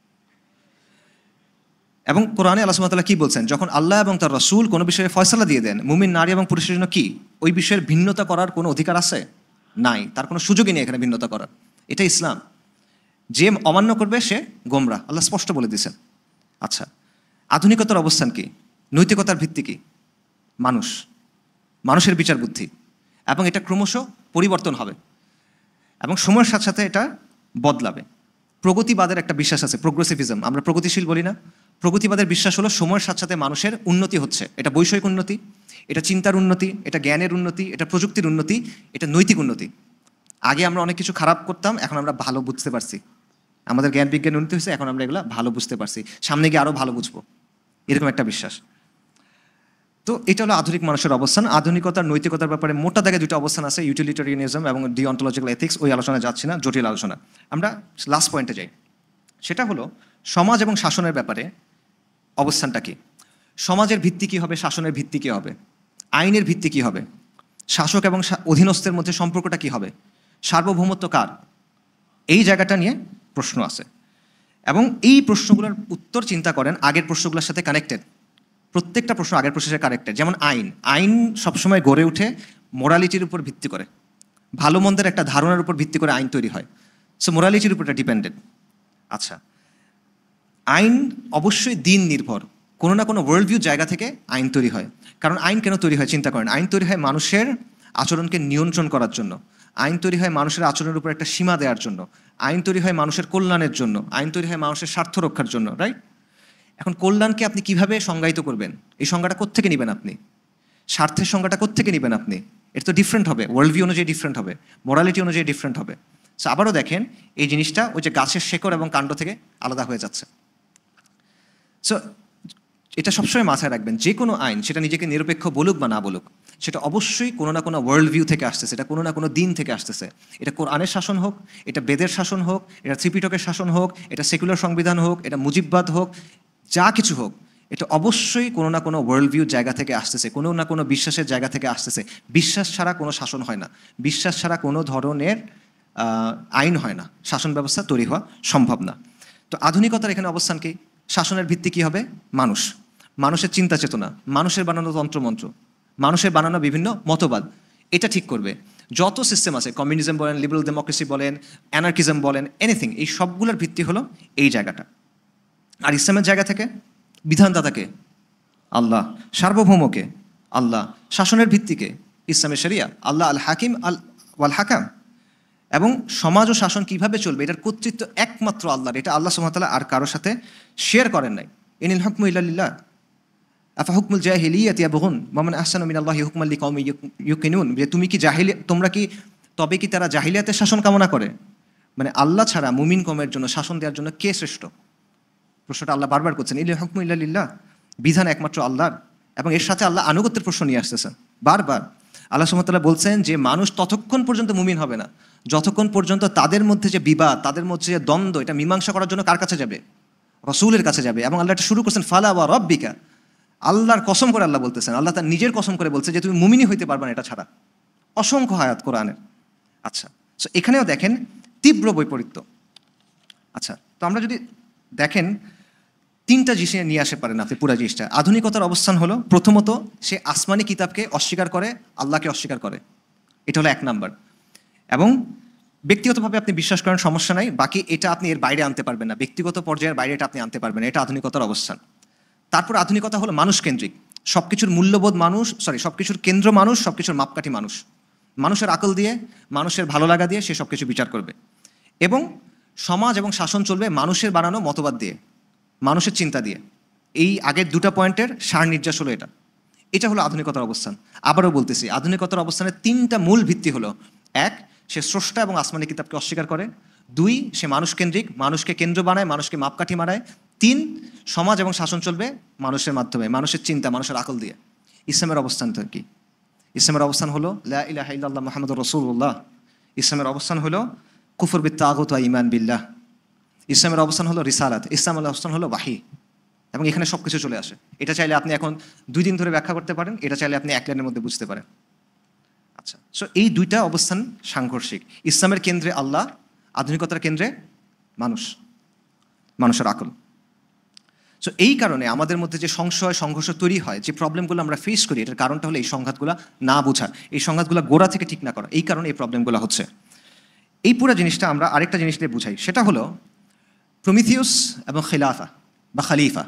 এবং কোরআনে আল্লাহ সুবহানাহু ওয়া তাআলা কি বলছেন, যখন আল্লাহ এবং তার রাসূল কোনো বিষয়ে ফয়সালা দিয়ে দেন, মুমিন নারী এবং পুরুষের জন্য কি ওই বিষয়ের ভিন্নতা করার কোনো অধিকার আছে? নাই, তার কোনো সুযোগই নেই এখানে ভিন্নতা করার। এটা ইসলাম। যে অমান্য করবে সে গোমরা, আল্লাহ স্পষ্ট বলে দিয়েছেন। আচ্ছা, আধুনিকতার অবস্থান কি? নৈতিকতার ভিত্তি কি? মানুষ, মানুষের বিচার বুদ্ধি, এবং এটা ক্রমশ পরিবর্তন হবে এবং সময়ের সাথে সাথে এটা বদলাবে। প্রগতিবাদের একটা বিশ্বাস আছে, প্রোগ্রেসিভিজম, আমরা প্রগতিশীল বলি না? প্রগতিবাদের বিশ্বাস হলো সময়ের সাথে সাথে মানুষের উন্নতি হচ্ছে। এটা বৈষয়িক উন্নতি, এটা চিন্তার উন্নতি, এটা জ্ঞানের উন্নতি, এটা প্রযুক্তির উন্নতি, এটা নৈতিক উন্নতি। আগে আমরা অনেক কিছু খারাপ করতাম, এখন আমরা ভালো বুঝতে পারছি। আমাদের জ্ঞান বিজ্ঞান উন্নতি হয়েছে, এখন আমরা এগুলো ভালো বুঝতে পারছি, সামনে গিয়ে আরও ভালো বুঝবো, এরকম একটা বিশ্বাস। তো এটা হলো আধুনিক মানুষের অবস্থান। আধুনিকতার নৈতিকতার ব্যাপারে মোটা দাগে দুটো অবস্থান আছে, ইউটিলিটারিয়ানিজম এবং ডিঅন্টোলজিক্যাল এথিক্স। ওই আলোচনায় যাচ্ছি না, জটিল আলোচনা। আমরা লাস্ট পয়েন্টে যাই, সেটা হলো সমাজ এবং শাসনের ব্যাপারে অবস্থানটা কি। সমাজের ভিত্তি কী হবে, শাসনের ভিত্তি কী হবে, আইনের ভিত্তি কী হবে, শাসক এবং অধীনস্থের মধ্যে সম্পর্কটা কী হবে, সার্বভৌমত্ব কার, এই জায়গাটা নিয়ে প্রশ্ন আছে। এবং এই প্রশ্নগুলোর উত্তর চিন্তা করেন আগের প্রশ্নগুলোর সাথে কানেক্টেড। প্রত্যেকটা প্রশ্ন আগের প্রশ্নের সাথে কানেক্টেড। যেমন আইন সবসময় গড়ে ওঠে মোরালিটির উপর ভিত্তি করে, ভালো মন্দের একটা ধারণার উপর ভিত্তি করে আইন তৈরি হয়। সো মোরালিটির উপর এটা ডিপেন্ডেন্ট। আচ্ছা, আইন অবশ্যই দিন নির্ভর, কোনো না কোনো ওয়ার্ল্ড ভিউ জায়গা থেকে আইন তৈরি হয়। কারণ আইন কেন তৈরি হয় চিন্তা করেন। আইন তৈরি হয় মানুষের আচরণকে নিয়ন্ত্রণ করার জন্য, আইন তৈরি হয় মানুষের আচরণের উপর একটা সীমা দেওয়ার জন্য, আইন তৈরি হয় মানুষের কল্যাণের জন্য, আইন তৈরি হয় মানুষের স্বার্থ রক্ষার জন্য, রাইট? এখন কল্যাণকে আপনি কিভাবে সংজ্ঞায়িত করবেন? এই সংজ্ঞাটা কোত্থেকে নেবেন আপনি? স্বার্থের সংজ্ঞাটা কোত্থেকে নেবেন আপনি? এটা তো ডিফারেন্ট হবে, ওয়ার্ল্ড ভিউ অনুযায়ী ডিফারেন্ট হবে, মোরালিটি অনুযায়ী ডিফারেন্ট হবে। সো আবারও দেখেন, এই জিনিসটা ওই যে গাছের শেকড় এবং কাণ্ড থেকে আলাদা হয়ে যাচ্ছে। সো এটা সবসময় মাথায় রাখবেন, যে কোনো আইন সেটা নিজেকে নিরপেক্ষ বলুক বা না বলুক, সেটা অবশ্যই কোনো না কোনো ওয়ার্ল্ড ভিউ থেকে আসতেছে, এটা কোনো না কোনো দিন থেকে আসতেছে। এটা কোরআনের শাসন হোক, এটা বেদের শাসন হোক, এটা ত্রিপিটকের শাসন হোক, এটা সেকুলার সংবিধান হোক, এটা মুজিববাদ হোক, যা কিছু হোক, এটা অবশ্যই কোনো না কোনো ওয়ার্ল্ড ভিউ জায়গা থেকে আসতেছে, কোনো না কোনো বিশ্বাসের জায়গা থেকে আসতেছে। বিশ্বাস ছাড়া কোনো শাসন হয় না, বিশ্বাস ছাড়া কোনো ধরনের আইন হয় না, শাসন ব্যবস্থা তৈরি হওয়া সম্ভব না। তো আধুনিকতার এখানে অবস্থান কি? শাসনের ভিত্তি কী হবে? মানুষ, মানুষের চিন্তা চেতনা, মানুষের বানানো তন্ত্রমন্ত্র, মানুষের বানানো বিভিন্ন মতবাদ, এটা ঠিক করবে। যত সিস্টেম আছে, কমিউনিজম বলেন, লিবারাল ডেমোক্রেসি বলেন, অ্যানার্কিজম বলেন, এনিথিং, এই সবগুলোর ভিত্তি হলো এই জায়গাটা। আর ইসলামের জায়গা থেকে বিধানদাতাকে আল্লাহ, সার্বভৌমকে আল্লাহ, শাসনের ভিত্তিকে ইসলামের শরিয়া, আল্লাহ আল হাকিম ওয়াল হাকাম। এবং সমাজ ও শাসন কীভাবে চলবে এটার কর্তৃত্ব একমাত্র আল্লাহর, এটা আল্লাহ সুবহানাহু ওয়া তাআলা আর কারোর সাথে শেয়ার করেন নাই। ইনিল হুকমু ইল্লা লিল্লাহ আফা হুকমুল জাহিলিয়াতি ইয়াবগুন ওয়া মান আহসানু মিনাল্লাহি হুকমান লিকাউমিন ইউকিনুন। যে তুমি কি তোমরা কি তবে কি তারা জাহিলিয়াতের শাসন কামনা করে? মানে আল্লাহ ছাড়া মুমিন কওমের জন্য শাসন দেওয়ার জন্য কে শ্রেষ্ঠ? প্রশ্নটা আল্লাহ বারবার করছেন। ইনিল হুকমু ইল্লা লিল্লাহ, বিধান একমাত্র আল্লাহর, এবং এর সাথে আল্লাহ আনুগত্যের প্রশ্ন নিয়ে আসতেছেন বারবার। আল্লাহ সুবহানাহু ওয়া তাআলা বলছেন যে মানুষ ততক্ষণ পর্যন্ত মুমিন হবে না যতক্ষণ পর্যন্ত তাদের মধ্যে যে বিবাদ, তাদের মধ্যে যে দ্বন্দ্ব, এটা মীমাংসা করার জন্য কার কাছে যাবে? রাসূলের কাছে যাবে। এবং আল্লাহ এটা শুরু করছেন ফালা ওয়া রাব্বিকা, আল্লাহর কসম করে আল্লাহ বলতেছেন, আল্লাহ তার নিজের কসম করে বলছে যে তুমি মুমিনই হইতে পারবে না এটা ছাড়া। অসংখ্য আয়াত কোরআনের। আচ্ছা, সো এখানেও দেখেন তীব্র বৈপরীত্য। আচ্ছা, তো আমরা যদি দেখেন তিনটা জিনিস নিয়ে আসতে পারেন আপনি পুরো জিনিসটা। আধুনিকতার অবস্থান হলো প্রথমত সে আসমানি কিতাবকে অস্বীকার করে, আল্লাহকে অস্বীকার করে, এটা হলো এক নাম্বার। এবং ব্যক্তিগতভাবে আপনি বিশ্বাস করেন সমস্যা নাই, বাকি এটা আপনি এর বাইরে আনতে পারবেন না, ব্যক্তিগত পর্যায়ের বাইরে এটা আপনি আনতে পারবেন না, এটা আধুনিকতার অবস্থান। তারপর আধুনিকতা হলো মানুষ কেন্দ্রিক, সব কিছুর মূল্যবোধ মানুষ, সব কিছুর কেন্দ্র মানুষ, সব কিছুর মাপকাঠি মানুষ, মানুষের আকল দিয়ে, মানুষের ভালো লাগা দিয়ে সে সব কিছু বিচার করবে। এবং সমাজ এবং শাসন চলবে মানুষের বানানো মতবাদ দিয়ে, মানুষের চিন্তা দিয়ে। এই আগের দুটো পয়েন্টের সার নির্যাস হলো এটা। এটা হলো আধুনিকতার অবস্থান। আবারও বলতেছি, আধুনিকতার অবস্থানের তিনটা মূল ভিত্তি হলো: এক, সে স্রষ্টা এবং আসমানি কিতাবকে অস্বীকার করে; দুই, সে মানুষ কেন্দ্রিক, মানুষকে কেন্দ্র বানায়, মানুষকে মাপকাঠি মানায়; তিন, সমাজ এবং শাসন চলবে মানুষের মাধ্যমে, মানুষের চিন্তা, মানুষের আকল দিয়ে। ইসলামের অবস্থানটা কি? ইসলামের অবস্থান হলো লা ইলাহা ইল্লাল্লাহ মুহাম্মাদুর রাসূলুল্লাহ। ইসলামের অবস্থান হলো কুফর বিত তাগুত ওয়া ঈমান বিল্লাহ। ইসলামের অবস্থান হলো রিসালাত, ইসলামের অবস্থান হলো ওয়াহি। এবং এখানে সব কিছু চলে আসে। এটা চাইলে আপনি এখন 2 দিন ধরে ব্যাখ্যা করতে পারেন, এটা চাইলে আপনি 1 লাইনের মধ্যে বুঝতে পারেন। আচ্ছা, সো এই দুইটা অবস্থান সাংঘর্ষিক। ইসলামের কেন্দ্রে আল্লাহ, আধুনিকতার কেন্দ্রে মানুষ, মানুষের আকল। সো এই কারণে আমাদের মধ্যে যে সংশয় সংঘর্ষ তৈরি হয়, যে প্রবলেমগুলো আমরা ফেস করি, এটার কারণটা হলো এই সংঘাতগুলো না বোঝার, এই সংঘাতগুলো গোড়া থেকে ঠিক না করা। এই কারণে এই প্রবলেমগুলো হচ্ছে। এই পুরো জিনিসটা আমরা আরেকটা জিনিস দিয়ে বুঝাই, সেটা হলো প্রমিথিউস এবং খিলাফা বা খালিফা।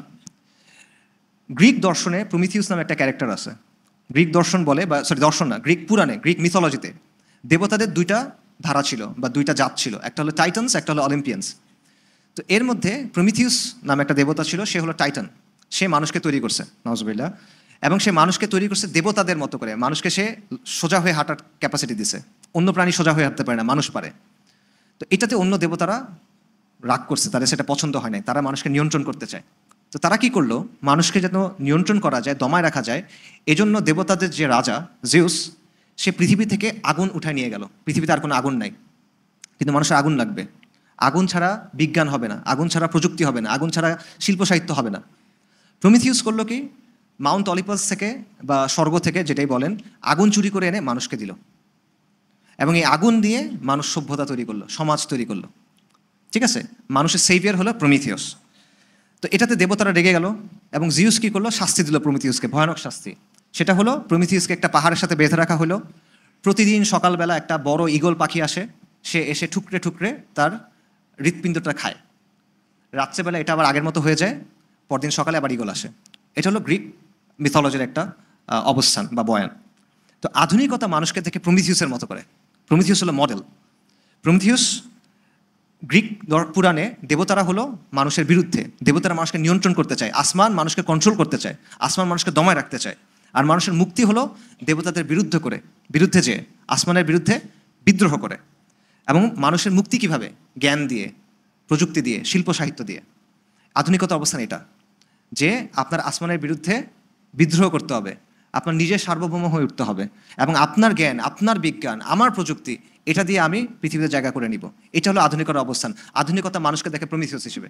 গ্রিক দর্শনে প্রমিথিউস নামে একটা ক্যারেক্টার আছে। গ্রিক দর্শন বলে, বা সরি দর্শন না, গ্রিক পুরাণে, গ্রিক মিথোলজিতে দেবতাদের 2টা ধারা ছিল বা 2টা জাত ছিল, একটা হলো টাইটানস, একটা হলো অলিম্পিয়ানস। তো এর মধ্যে প্রমিথিউস নামে একটা দেবতা ছিল, সে হলো টাইটান। সে মানুষকে তৈরি করছে, নাউজুবিল্লাহ, এবং সে মানুষকে তৈরি করছে দেবতাদের মতো করে। মানুষকে সে সোজা হয়ে হাঁটার ক্যাপাসিটি দিছে। অন্য প্রাণী সোজা হয়ে হাঁটতে পারে না, মানুষ পারে। তো এটাতে অন্য দেবতারা রাগ করছে, তাদের সেটা পছন্দ হয় নাই, তারা মানুষকে নিয়ন্ত্রণ করতে চায়। তো তারা কি করলো, মানুষকে যেন নিয়ন্ত্রণ করা যায়, দমায় রাখা যায়, এজন্য দেবতাদের যে রাজা জিউস, সে পৃথিবী থেকে আগুন উঠায় নিয়ে গেল। পৃথিবীতে আর কোনো আগুন নাই, কিন্তু মানুষের আগুন লাগবে। আগুন ছাড়া বিজ্ঞান হবে না, আগুন ছাড়া প্রযুক্তি হবে না, আগুন ছাড়া শিল্প সাহিত্য হবে না। প্রমিথিউস করলো কি, মাউন্ট অলিম্পাস থেকে বা স্বর্গ থেকে যেটাই বলেন, আগুন চুরি করে এনে মানুষকে দিল। এবং এই আগুন দিয়ে মানুষ সভ্যতা তৈরি করলো, সমাজ তৈরি করলো। ঠিক আছে, মানুষের সেভিয়ার হলো প্রমিথিউস। তো এটাতে দেবতারা রেগে গেল এবং জিউস কী করলো, শাস্তি দিল প্রমিথিউসকে, ভয়ানক শাস্তি। সেটা হলো প্রমিথিউসকে একটা পাহাড়ের সাথে বেঁধে রাখা হলো। প্রতিদিন সকালবেলা একটা বড় ঈগল পাখি আসে, সে এসে ঠুকরে ঠুকরে তার হৃৎপিণ্ডটা খায়। রাত্রেবেলা এটা আবার আগের মতো হয়ে যায়, পরদিন সকালে আবার ঈগল আসে। এটা হলো গ্রিক মিথোলজির একটা অবস্থান বা বয়ান। তো আধুনিকতা মানুষকে দেখে প্রমিথিউসের মতো করে। প্রমিথিউস হলো মডেল। প্রমিথিউস গ্রিক পুরাণে দেবতারা হলো মানুষের বিরুদ্ধে, দেবতারা মানুষকে নিয়ন্ত্রণ করতে চায়, আসমান মানুষকে কন্ট্রোল করতে চায়, আসমান মানুষকে দমায় রাখতে চায়। আর মানুষের মুক্তি হলো দেবতাদের বিরুদ্ধে যে আসমানের বিরুদ্ধে বিদ্রোহ করে। এবং মানুষের মুক্তি কিভাবে, জ্ঞান দিয়ে, প্রযুক্তি দিয়ে, শিল্প সাহিত্য দিয়ে। আধুনিকতার অবস্থান এটা, যে আপনার আসমানের বিরুদ্ধে বিদ্রোহ করতে হবে, আপনার নিজের সার্বভৌম হয়ে উঠতে হবে, এবং আপনার জ্ঞান, আপনার বিজ্ঞান, আমার প্রযুক্তি, এটা দিয়ে আমি পৃথিবীতে জায়গা করে নিব। এটা হলো আধুনিকতার অবস্থান। আধুনিকতা মানুষকে দেখে প্রমিথিউস হিসেবে।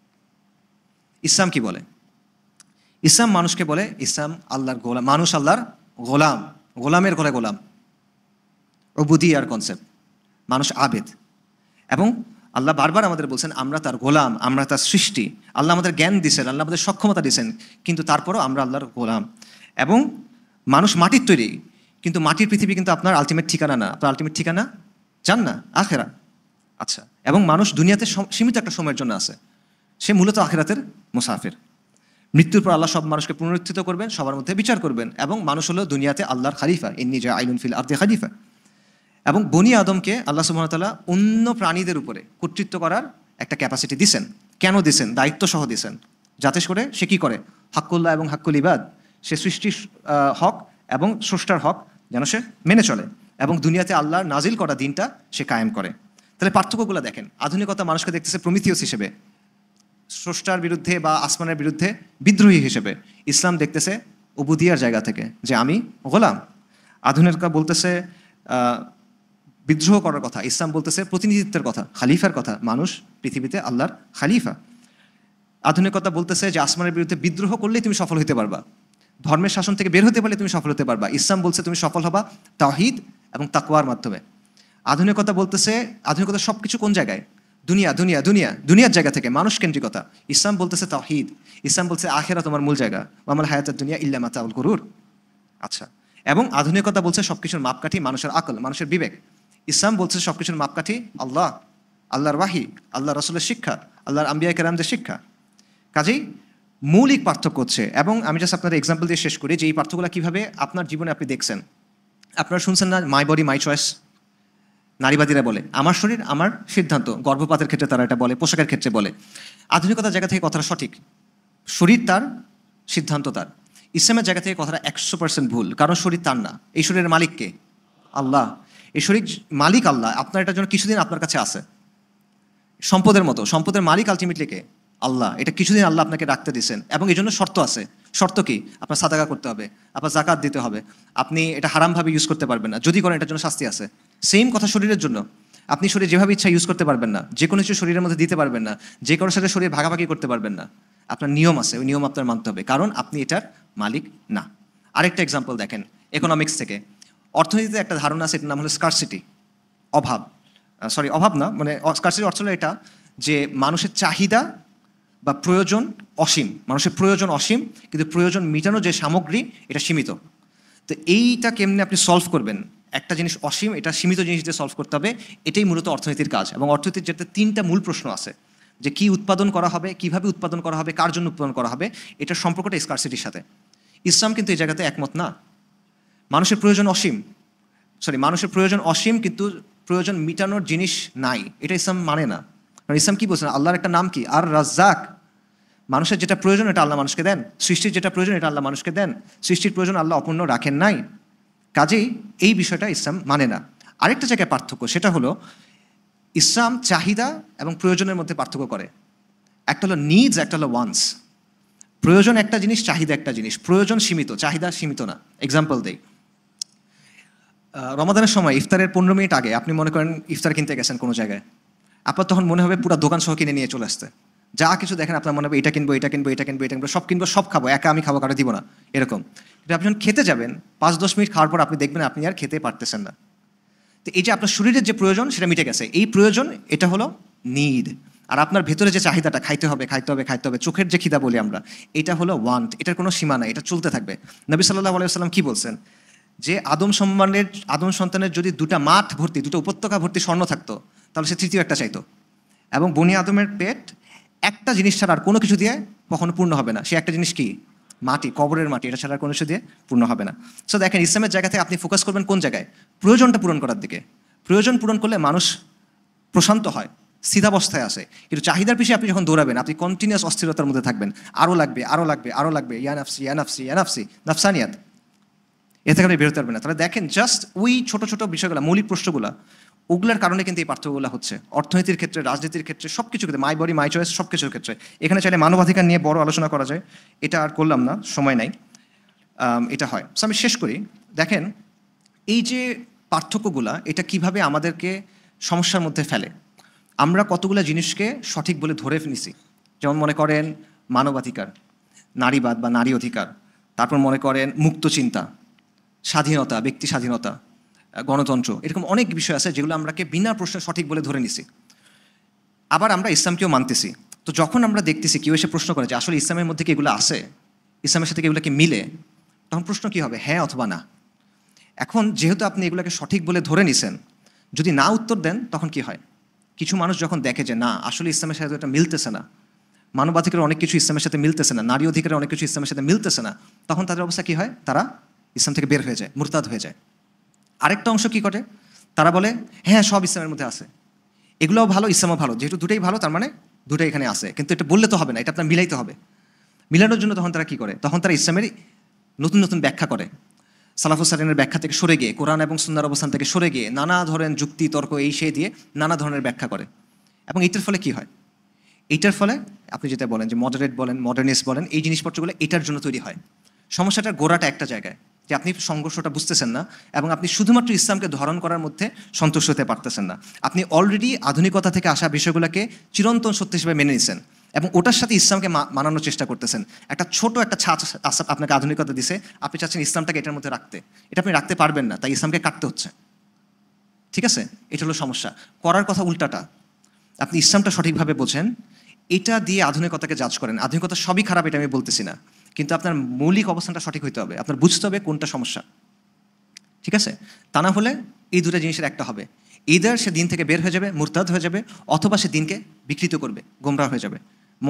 ইসলাম কি বলে? ইসলাম মানুষকে বলে, ইসলাম আল্লাহর গোলাম, মানুষ আল্লাহর গোলাম, গোলামের ঘরে গোলাম, উবুদিয়ার কনসেপ্ট। মানুষ আবেদ, এবং আল্লাহ বারবার আমাদের বলছেন আমরা তার গোলাম, আমরা তার সৃষ্টি। আল্লাহ আমাদের জ্ঞান দিয়েছেন, আল্লাহ আমাদের সক্ষমতা দিয়েছেন, কিন্তু তারপরও আমরা আল্লাহর গোলাম। এবং মানুষ মাটির তৈরি, কিন্তু মাটির পৃথিবী কিন্তু আপনার আলটিমেট ঠিকানা না। আপনার আলটিমেট ঠিকানা জান্নাত, আখেরা। আচ্ছা, এবং মানুষ দুনিয়াতে সীমিত একটা সময়ের জন্য আছে, সে মূলত আখেরাতের মুসাফির। মৃত্যুর পর আল্লাহ সব মানুষকে পুনরুত্থিত করবেন, সবার মধ্যে বিচার করবেন, এবং মানুষ হলো দুনিয়াতে আল্লাহর খালিফা, ইন্নী জাইলুন ফিল আরদি খালিফা। এবং বনি আদমকে আল্লাহ সুবহানাহু ওয়া তাআলা অন্য প্রাণীদের উপরে কর্তৃত্ব করার একটা ক্যাপাসিটি দিছেন। কেন দিছেন? দায়িত্ব সহ দিছেন, যাতে করে সে কী করে, হাক্কুল্লাহ এবং হাক্কুল ইবাদ, সে সৃষ্টির হক এবং স্রষ্টার হক যেন সে মেনে চলে, এবং দুনিয়াতে আল্লাহর নাজিল করা দিনটা সে কায়েম করে। তাহলে পার্থক্যগুলো দেখেন। আধুনিকতা মানুষকে দেখতেছে প্রমিথিউস হিসেবে, স্রষ্টার বিরুদ্ধে বা আসমানের বিরুদ্ধে বিদ্রোহী হিসেবে। ইসলাম দেখতেছে উবুদিয়ার জায়গা থেকে, যে আমি গোলাম। আধুনিকতা বলতেছে বিদ্রোহ করার কথা, ইসলাম বলতেছে প্রতিনিধিত্বের কথা, খালিফার কথা। মানুষ পৃথিবীতে আল্লাহর খালিফা। আধুনিকতা বলতেছে যে আসমানের বিরুদ্ধে বিদ্রোহ করলেই তুমি সফল হতে পারবা, ধর্মের শাসন থেকে বের হতে পারলে তুমি সফল হতে পারবা। ইসলাম বলছে তুমি সফল হবা তাওহীদ এবং তাকওয়ার মাধ্যমে। আধুনিকতা বলতেছে, আধুনিকতা সব কিছু কোন জায়গায়, দুনিয়ার জায়গা থেকে, মানুষ কেন্দ্রিকতা। ইসলাম বলতেছে তাওহীদ, ইসলাম বলছে আখিরা তোমার মূল জায়গা, ওয়ামাল হায়াতুদ দুনিয়া ইল্লা মাতাউল গুরুর। আচ্ছা, এবং আধুনিকতা বলছে সবকিছুর মাপকাঠি মানুষের আকল, মানুষের বিবেক। ইসলাম বলছে সবকিছুর মাপকাঠি আল্লাহ, আল্লাহর ওয়াহি, আল্লাহ রাসূলের শিক্ষা, আল্লাহর আম্বিয়া কেরামদের শিক্ষা। কাজেই মৌলিক পার্থক্য হচ্ছে, এবং আমি জাস্ট আপনাদের এক্সাম্পল দিয়ে শেষ করি যে এই পার্থক্যগুলো কীভাবে আপনার জীবনে আপনি দেখছেন। আপনারা শুনছেন না, মাই বডি মাই চয়েস, নারীবাদীরা বলে আমার শরীর আমার সিদ্ধান্ত, গর্ভপাতের ক্ষেত্রে তারা এটা বলে, পোশাকের ক্ষেত্রে বলে। আধুনিকতার জায়গা থেকে কথাটা সঠিক, শরীর তার, সিদ্ধান্ত তার। ইসলামের জায়গা থেকে কথাটা 100% ভুল, কারণ শরীর তার না, এই শরীরের মালিক কে? আল্লাহ। এই শরীর মালিক আল্লাহ, আপনার এটার জন্য কিছুদিন আপনার কাছে আছে। সম্পদের মতো, সম্পদের মালিক আলটিমেটলি কে? আল্লাহ। এটা কিছুদিন আল্লাহ আপনাকে রাখতে দিয়েছেন, এবং এই জন্য শর্ত আছে। শর্ত কি? আপনার সাদাকা করতে হবে, আপনার জাকাত দিতে হবে, আপনি এটা হারামভাবে ইউজ করতে পারবেন না, যদি করেন এটার জন্য শাস্তি আছে। সেম কথা শরীরের জন্য। আপনি শরীর যেভাবে ইচ্ছা ইউজ করতে পারবেন না, যে কোনো কিছু শরীরের মধ্যে দিতে পারবেন না, যে কারোর সাথে শরীর ভাগাভাগি করতে পারবেন না। আপনার নিয়ম আছে, ওই নিয়ম আপনার মানতে হবে, কারণ আপনি এটার মালিক না। আরেকটা এক্সাম্পল দেখেন ইকোনমিক্স থেকে। অর্থনীতিতে একটা ধারণা আছে, এটার নাম হলো স্কারসিটি, অভাব। অভাব না, মানে স্কারসিটি অর্থ হলো এটা যে মানুষের চাহিদা বা প্রয়োজন অসীম, মানুষের প্রয়োজন অসীম, কিন্তু প্রয়োজন মেটানো যে সামগ্রী এটা সীমিত। তো এইটা কেমনে আপনি সলভ করবেন? একটা জিনিস অসীম, এটা সীমিত জিনিস দিয়ে সলভ করতে হবে। এটাই মূলত অর্থনীতির কাজ। এবং অর্থনীতির যেটা 3টা মূল প্রশ্ন আছে, যে কি উৎপাদন করা হবে, কিভাবে উৎপাদন করা হবে, কার জন্য উৎপাদন করা হবে, এটার সম্পর্কটা স্কারসিটির সাথে। ইসলাম কিন্তু এই জায়গাতে একমত না। মানুষের প্রয়োজন অসীম, মানুষের প্রয়োজন অসীম কিন্তু প্রয়োজন মিটানোর জিনিস নাই, এটা ইসলাম মানে না। কারণ ইসলাম কি বলছেন? আল্লাহর একটা নাম কি? আর রাজ্জাক। মানুষের যেটা প্রয়োজন এটা আল্লাহ মানুষকে দেন, সৃষ্টির যেটা প্রয়োজন এটা আল্লাহ মানুষকে দেন, সৃষ্টির প্রয়োজন আল্লাহ অপূর্ণ রাখেন নাই। কাজেই এই বিষয়টা ইসলাম মানে না। আরেকটা জায়গায় পার্থক্য, সেটা হলো ইসলাম চাহিদা এবং প্রয়োজনের মধ্যে পার্থক্য করে। একটা হলো নিডস, একটা হলো ওয়ান্স। প্রয়োজন একটা জিনিস, চাহিদা একটা জিনিস। প্রয়োজন সীমিত, চাহিদা সীমিত না। এক্সাম্পল দেই, রমাদানের সময় ইফতারের 15 মিনিট আগে আপনি মনে করেন ইফতার কিনতে গেছেন কোনো জায়গায়, আপনার তখন মনে হবে পুরো দোকান সহ কিনে নিয়ে চলে আসতে। যা কিছু দেখেন আপনার মনে হবে এটা কিনবো, এটা কিনবো, এটা কিনবো, এটা কিনবো, সব কিনবো, সব খাবো, একা আমি খাবো, কারো দিব না, এরকম। কিন্তু আপনি যখন খেতে যাবেন 5-10 মিনিট খাওয়ার পর আপনি দেখবেন আপনি আর খেতে পারতেছেন না। তো এই যে আপনার শরীরের যে প্রয়োজন সেটা মিটে গেছে, এই প্রয়োজন এটা হলো নিড। আর আপনার ভেতরে যে চাহিদাটা, খাইতে হবে, খাইতে হবে, খাইতে হবে, চোখের যে খিদা বলি আমরা, এটা হলো ওয়ান্ট। এটার কোনো সীমা নাই, এটা চলতে থাকবে। নবী সাল্লাল্লাহু আলাইহি ওয়াসাল্লাম কি বলছেন? যে আদম সন্তানের যদি 2টা মাঠ ভর্তি, 2টা উপত্যকা ভর্তি স্বর্ণ থাকতো, তাহলে সে তৃতীয় একটা চাইতো। এবং বনি আদমের পেট একটা জিনিস ছাড়া আর কোনো কিছু দিয়ে কখনো পূর্ণ হবে না। সে একটা জিনিস কি? মাটি, কবরের মাটি, এটা ছাড়া আর কোনো কিছু দিয়ে পূর্ণ হবে না। সো দেখেন, ইসলামের জায়গা থেকে আপনি ফোকাস করবেন কোন জায়গায়? প্রয়োজনটা পূরণ করার দিকে। প্রয়োজন পূরণ করলে মানুষ প্রশান্ত হয়, স্থিতাবস্থায় আসে। কিন্তু চাহিদার পিছিয়ে আপনি যখন দৌড়াবেন, আপনি কন্টিনিউয়াস অস্থিরতার মধ্যে থাকবেন। আরও লাগবে, আরও লাগবে, আরও লাগবে, ইয়া নাফসি, ইয়া নাফসি, ইয়া নাফসি, নাফসানিয়াত। এ থেকে আপনি বেরোতে পারবেন না। তাহলে দেখেন, জাস্ট ওই ছোটো ছোটো বিষয়গুলো, মৌলিক প্রশ্নগুলো, ওগুলোর কারণে কিন্তু এই পার্থক্যগুলো হচ্ছে অর্থনীতির ক্ষেত্রে, রাজনীতির ক্ষেত্রে, সব কিছু ক্ষেত্রে, মাই বডি মাই চয়েস, সব কিছুর ক্ষেত্রে। এখানে চাইলে মানবাধিকার নিয়ে বড় আলোচনা করা যায়, এটা আর করলাম না, সময় নাই। এটা হয়। সো আমি শেষ করি। দেখেন, এই যে পার্থক্যগুলা, এটা কিভাবে আমাদেরকে সমস্যার মধ্যে ফেলে। আমরা কতগুলো জিনিসকে সঠিক বলে ধরে নিছি। যেমন মনে করেন মানবাধিকার, নারীবাদ বা নারী অধিকার, তারপর মনে করেন মুক্ত চিন্তা, স্বাধীনতা, ব্যক্তি স্বাধীনতা, গণতন্ত্র, এরকম অনেক বিষয় আছে যেগুলো আমরাকে বিনা প্রশ্নে সঠিক বলে ধরে নিছি। আবার আমরা ইসলামকেও মানতেছি। তো যখন আমরা দেখতেছি কেউ এসে প্রশ্ন করে যে আসলে ইসলামের মধ্যে কি এগুলো আছে, ইসলামের সাথে কি এগুলো কি মিলে, তখন প্রশ্ন কি হবে? হ্যাঁ অথবা না। এখন যেহেতু আপনি এগুলোকে সঠিক বলে ধরে নিছেন, যদি না উত্তর দেন তখন কি হয়? কিছু মানুষ যখন দেখে যে না, আসলে ইসলামের সাথে এটা মিলতেছে না, মানবাধিকারের অনেক কিছু ইসলামের সাথে মিলতেছে না, নারী অধিকারের অনেক কিছু ইসলামের সাথে মিলতেছে না, তখন তাদের অবস্থা কি হয়? তারা ইসলাম থেকে বের হয়ে যায়, মুরতাদ হয়ে যায়। আরেকটা অংশ কি করে? তারা বলে হ্যাঁ সব ইসলামের মধ্যে আছে, এগুলোও ভালো, ইসলামও ভালো, যেহেতু দুটাই ভালো তার মানে দুটাই এখানে আছে। কিন্তু এটা বললে তো হবে না, এটা আপনার মিলাইতে হবে। মিলানোর জন্য তখন তারা কি করে? তখন তারা ইসলামের নতুন নতুন ব্যাখ্যা করে। সালাফুস সালিনের ব্যাখ্যা থেকে সরে গিয়ে, কোরআন এবং সুন্নাহর অবস্থান থেকে সরে গিয়ে নানা ধরনের যুক্তি তর্ক এই সেই দিয়ে নানা ধরনের ব্যাখ্যা করে। এবং এইটার ফলে কি হয়? এইটার ফলে আপনি যেটা বলেন যে মডারেট বলেন, মডার্নিস্ট বলেন, এই জিনিসপত্রগুলো এটার জন্য তৈরি হয়। সমস্যাটার গোড়াটা একটা জায়গায়, যে আপনি সংঘর্ষটা বুঝতেছেন না এবং আপনি শুধুমাত্র ইসলামকে ধারণ করার মধ্যে সন্তুষ্ট হতে পারতেছেন না। আপনি অলরেডি আধুনিকতা থেকে আসা বিষয়গুলোকে চিরন্তন সত্য হিসেবে মেনে নিচ্ছেন এবং ওটার সাথে ইসলামকে মানানোর চেষ্টা করতেছেন। একটা ছোট একটা ছাঁচ আপনাকে আধুনিকতা দিছে, আপনি চাচ্ছেন ইসলামটাকে এটার মধ্যে রাখতে, এটা আপনি রাখতে পারবেন না, তাই ইসলামকে কাটতে হচ্ছে। ঠিক আছে? এটা হলো সমস্যা। করার কথা উল্টাটা, আপনি ইসলামটা সঠিকভাবে বোঝেন, এটা দিয়ে আধুনিকতাকে জাজ করেন। আধুনিকতা সবই খারাপ এটা আমি বলতেছি না, কিন্তু আপনার মৌলিক অবস্থানটা সঠিক হইতে হবে, আপনার বুঝতে হবে কোনটা সমস্যা। ঠিক আছে? তা না হলে এই দুটো জিনিসের একটা হবে, ইদার সে দিন থেকে বের হয়ে যাবে, মুরতাদ হয়ে যাবে, অথবা সে দিনকে বিকৃত করবে, গোমরাহ হয়ে যাবে।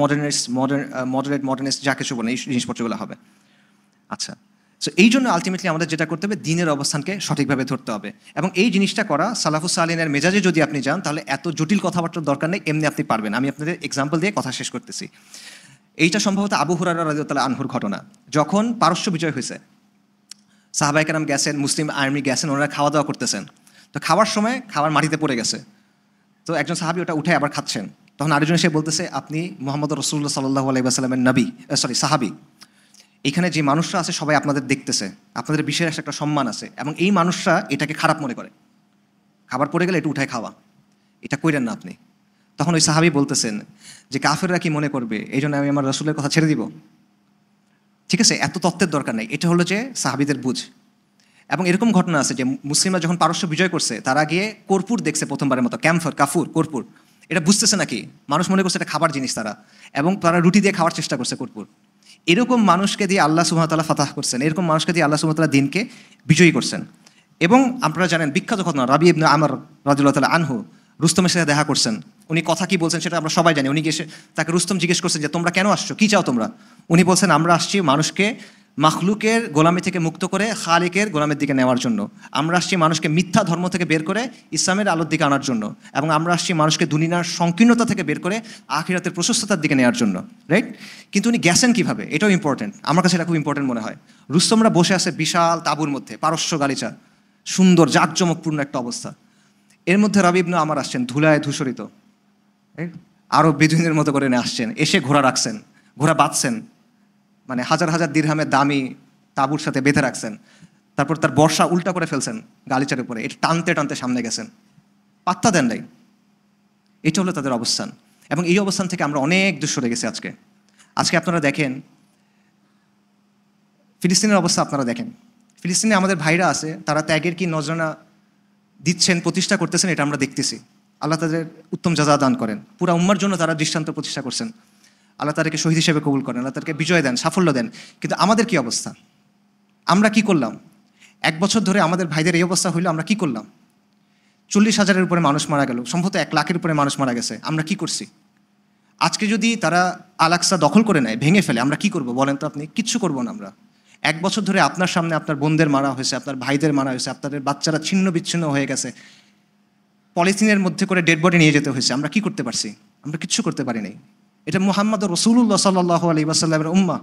মডারেট মডার্নিস্ট যা কিছু বলে এই জিনিসপত্রগুলো হবে। আচ্ছা, সো এই জন্য আলটিমেটলি আমাদের যেটা করতে হবে, দিনের অবস্থানকে সঠিকভাবে ধরতে হবে। এবং এই জিনিসটা করা সালাফুস সালিনের মেজাজে যদি আপনি যান, তাহলে এত জটিল কথাবার্তার দরকার নেই, এমনি আপনি পারবেন। আমি আপনাদের এক্সাম্পল দিয়ে কথা শেষ করতেছি। এইটা সম্ভবত আবু হুরায়রা রাদিয়াল্লাহু আনহুর ঘটনা। যখন পারস্য বিজয় হয়েছে, সাহাবায়ে কেরাম গেছেন, মুসলিম আর্মি গেছেন, ওনারা খাওয়া দাওয়া করতেছেন। তো খাওয়ার সময় খাবার মাটিতে পড়ে গেছে, তো একজন সাহাবী ওটা উঠে আবার খাচ্ছেন। তখন আরেকজন এসে বলতেছে, আপনি মুহাম্মদ রাসূলুল্লাহ সাল্লাল্লাহু আলাইহি ওয়াসাল্লামের নবী, সাহাবী। এখানে যে মানুষরা আছে সবাই আপনাদের দেখতেছে, আপনাদের বিশেষ একটা সম্মান আছে, এবং এই মানুষরা এটাকে খারাপ মনে করে, খাবার পড়ে গেলে একটু উঠায় খাওয়া, এটা কইরেন না আপনি। তখন ওই সাহাবী বলতেছেন যে কাফেররা কি মনে করবে, এই জন্য আমি আমার রাসূলের কথা ছেড়ে দিব? ঠিক আছে, এত তত্ত্বের দরকার নেই। এটা হলো যে সাহাবীদের বুঝ। এবং এরকম ঘটনা আছে যে মুসলিমরা যখন পারস্য বিজয় করছে, তারা গিয়ে কর্পূর দেখছে প্রথমবারের মতো, কাফুর কর্পূর। এটা বুঝতেছে নাকি, মানুষ মনে করছে এটা খাবার জিনিস তারা, এবং তারা রুটি দিয়ে খাওয়ার চেষ্টা করছে কর্পূর। এরকম মানুষকে দিয়ে আল্লাহ সুবহানাহু ওয়া তাআলা ফাতাহ করছেন, এরকম মানুষকে দিয়ে আল্লাহ সুবহানাহু ওয়া তাআলা দিনকে বিজয়ী করছেন। এবং আপনারা জানেন বিখ্যাত ঘটনা, রাবি ইবনে আমর রাদিয়াল্লাহু তাআলা আনহু রুস্তমের সাথে দেখা করছেন। উনি কথা কি বলছেন সেটা আমরা সবাই জানি। উনি গিয়ে তাকে রুস্তম জিজ্ঞেস করছেন যে তোমরা কেন আসছো, কী চাও তোমরা? উনি বলছেন আমরা আসছি মানুষকে মাখলুকের গোলামি থেকে মুক্ত করে খালিকের গোলামের দিকে নেওয়ার জন্য। আমরা আসছি মানুষকে মিথ্যা ধর্ম থেকে বের করে ইসলামের আলোর দিকে আনার জন্য, এবং আমরা আসছি মানুষকে দুনিয়ার সংকীর্ণতা থেকে বের করে আখিরাতের প্রশস্ততার দিকে নেওয়ার জন্য, রাইট? কিন্তু উনি গেছেন কীভাবে, এটাও ইম্পর্টেন্ট। আমার কাছে এটা খুব ইম্পর্টেন্ট মনে হয়। রুস্তমরা বসে আছে বিশাল তাঁবুর মধ্যে, পারস্য গালিচা, সুন্দর জাঁকজমকপূর্ণ একটা অবস্থা। এর মধ্যে রাবি ইবনে আমর আসছেন ধুলায় ধূসরিত, আরও বেদুইনের মতো করে আসছেন, এসে ঘোড়া রাখছেন, ঘোড়া বাঁধছেন, মানে হাজার হাজার দিরহামের দামি তাঁবুর সাথে বেঁধে রাখছেন। তারপর তার বর্ষা উল্টা করে ফেলছেন গালিচার উপরে, এটা টানতে টানতে সামনে গেছেন, পাত্তা দেন নাই। এটা হলো তাদের অবস্থান। এবং এই অবস্থান থেকে আমরা অনেক দূর সরে গেছি আজকে। আজকে আপনারা দেখেন ফিলিস্তিনের অবস্থা, আপনারা দেখেন ফিলিস্তিনে আমাদের ভাইরা আছে, তারা ত্যাগের কি নজরানা দিচ্ছেন, প্রতিষ্ঠা করতেছেন, এটা আমরা দেখতেছি। আল্লাহ তাদের উত্তম জাযা দান করেন। পুরা উম্মার জন্য তারা দৃষ্টান্ত প্রতিষ্ঠা করছেন। আল্লাহ তাদেরকে শহীদ হিসেবে কবুল করেন, আল্লাহ তাদেরকে বিজয় দেন, সাফল্য দেন। কিন্তু আমাদের কি অবস্থা? আমরা কি করলাম? 1 বছর ধরে আমাদের ভাইদের এই অবস্থা হইলো, আমরা কি করলাম? 40,000-এর উপরে মানুষ মারা গেল, সম্ভবত 1 লাখের উপরে মানুষ মারা গেছে। আমরা কি করছি? আজকে যদি তারা আল আকসা দখল করে নেয়, ভেঙে ফেলে, আমরা কি করব বলেন তো আপনি? কিচ্ছু করবো না আমরা। 1 বছর ধরে আপনার সামনে আপনার বোনদের মারা হয়েছে, আপনার ভাইদের মারা হয়েছে, আপনাদের বাচ্চারা ছিন্ন বিচ্ছিন্ন হয়ে গেছে, পলিথিনের মধ্যে করে ডেড বডি নিয়ে যেতে হয়েছে। আমরা কি করতে পারছি? আমরা কিচ্ছু করতে পারি নাই। এটা মুহাম্মদ রাসূলুল্লাহ সাল্লাল্লাহু আলাইহি ওয়াসাল্লামের উম্মাহ।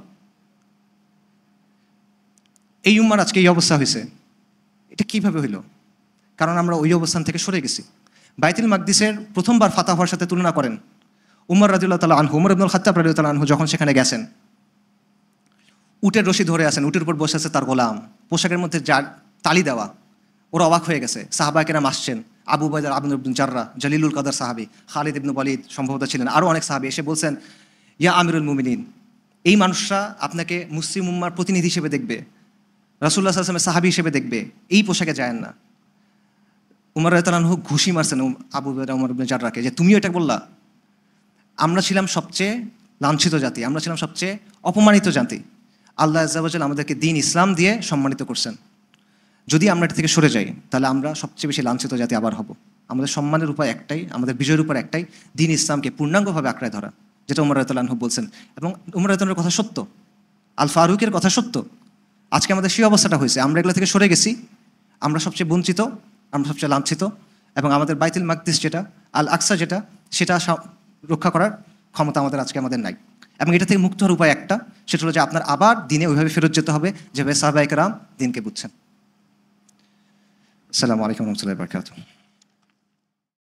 এই উম্মার আজকে এই অবস্থা হয়েছে, এটা কিভাবে হইল? কারণ আমরা ওই অবস্থান থেকে সরে গেছি। বাইতুল মাকদিসের প্রথমবার ফাতাহ হওয়ার সাথে তুলনা করেন। উমর রাদিয়াল্লাহু তাআলা আনহু, উমর ইবনুল খাত্তাব রাদিয়াল্লাহু তাআলা আনহু যখন সেখানে গেছেন, উটের রশি ধরে আছেন, উটের উপর বসে আছে তার গোলাম, পোশাকের মধ্যে তালি দেওয়া। ওরা অবাক হয়ে গেছে। সাহাবা কেরাম আসছেন, আবু উবাইদা ইবনে জাররাহ, জলিলুল কদর সাহাবী, খালিদ ইবনে ওয়ালিদ সম্ভবত ছিলেন, আরও অনেক সাহাবী এসে বলছেন, ইয়া আমিরুল মুমিনিন, এই মানুষরা আপনাকে মুসলিম উম্মার প্রতিনিধি হিসেবে দেখবে, রাসূলুল্লাহ সাল্লাল্লাহু আলাইহি ওয়াসাল্লামের সাহাবী হিসেবে দেখবে, এই পোশাকে যায়েন না। উমর রাদিয়াল্লাহু আনহু ঘুষি মারছেন আবু উবাইদা উমর ইবনে জাররাহকে, যে তুমিও এটা বললা? আমরা ছিলাম সবচেয়ে লাঞ্ছিত জাতি, আমরা ছিলাম সবচেয়ে অপমানিত জাতি। আল্লাহ আযজা ওয়া জাল্লা আমাদেরকে দ্বীন ইসলাম দিয়ে সম্মানিত করছেন। যদি আমরা এটা থেকে সরে যাই, তাহলে আমরা সবচেয়ে বেশি লাঞ্ছিত জাতি আবার হব। আমাদের সম্মানের উপায় একটাই, আমাদের বিজয়ের উপর একটাই, দ্বীন ইসলামকে পূর্ণাঙ্গভাবে আঁকড়ায় ধরা, যেটা উমর রাদিয়াল্লাহু আনহু বলছেন। এবং উমর রাদিয়াল্লাহু আনহুর কথা সত্য, আল ফারুকের কথা সত্য। আজকে আমাদের সেই অবস্থাটা হয়েছে, আমরা এগুলো থেকে সরে গেছি, আমরা সবচেয়ে বঞ্চিত, আমরা সবচেয়ে লাঞ্ছিত, এবং আমাদের বাইতুল মাকদিস যেটা, আল আকসা যেটা, সেটা রক্ষা করার ক্ষমতা আমাদের নাই। এবং এটা থেকে মুক্ত হওয়ার উপায় একটা, সেটা হলো যে আপনার আবার দিনে ওইভাবে ফেরত যেতে হবে যেভাবে সাহাবায়ে কেরাম দিনকে বুঝছেন। আসসালামু আলাইকুম ওয়া রাহমাতুল্লাহি ওয়া বারাকাতুহু।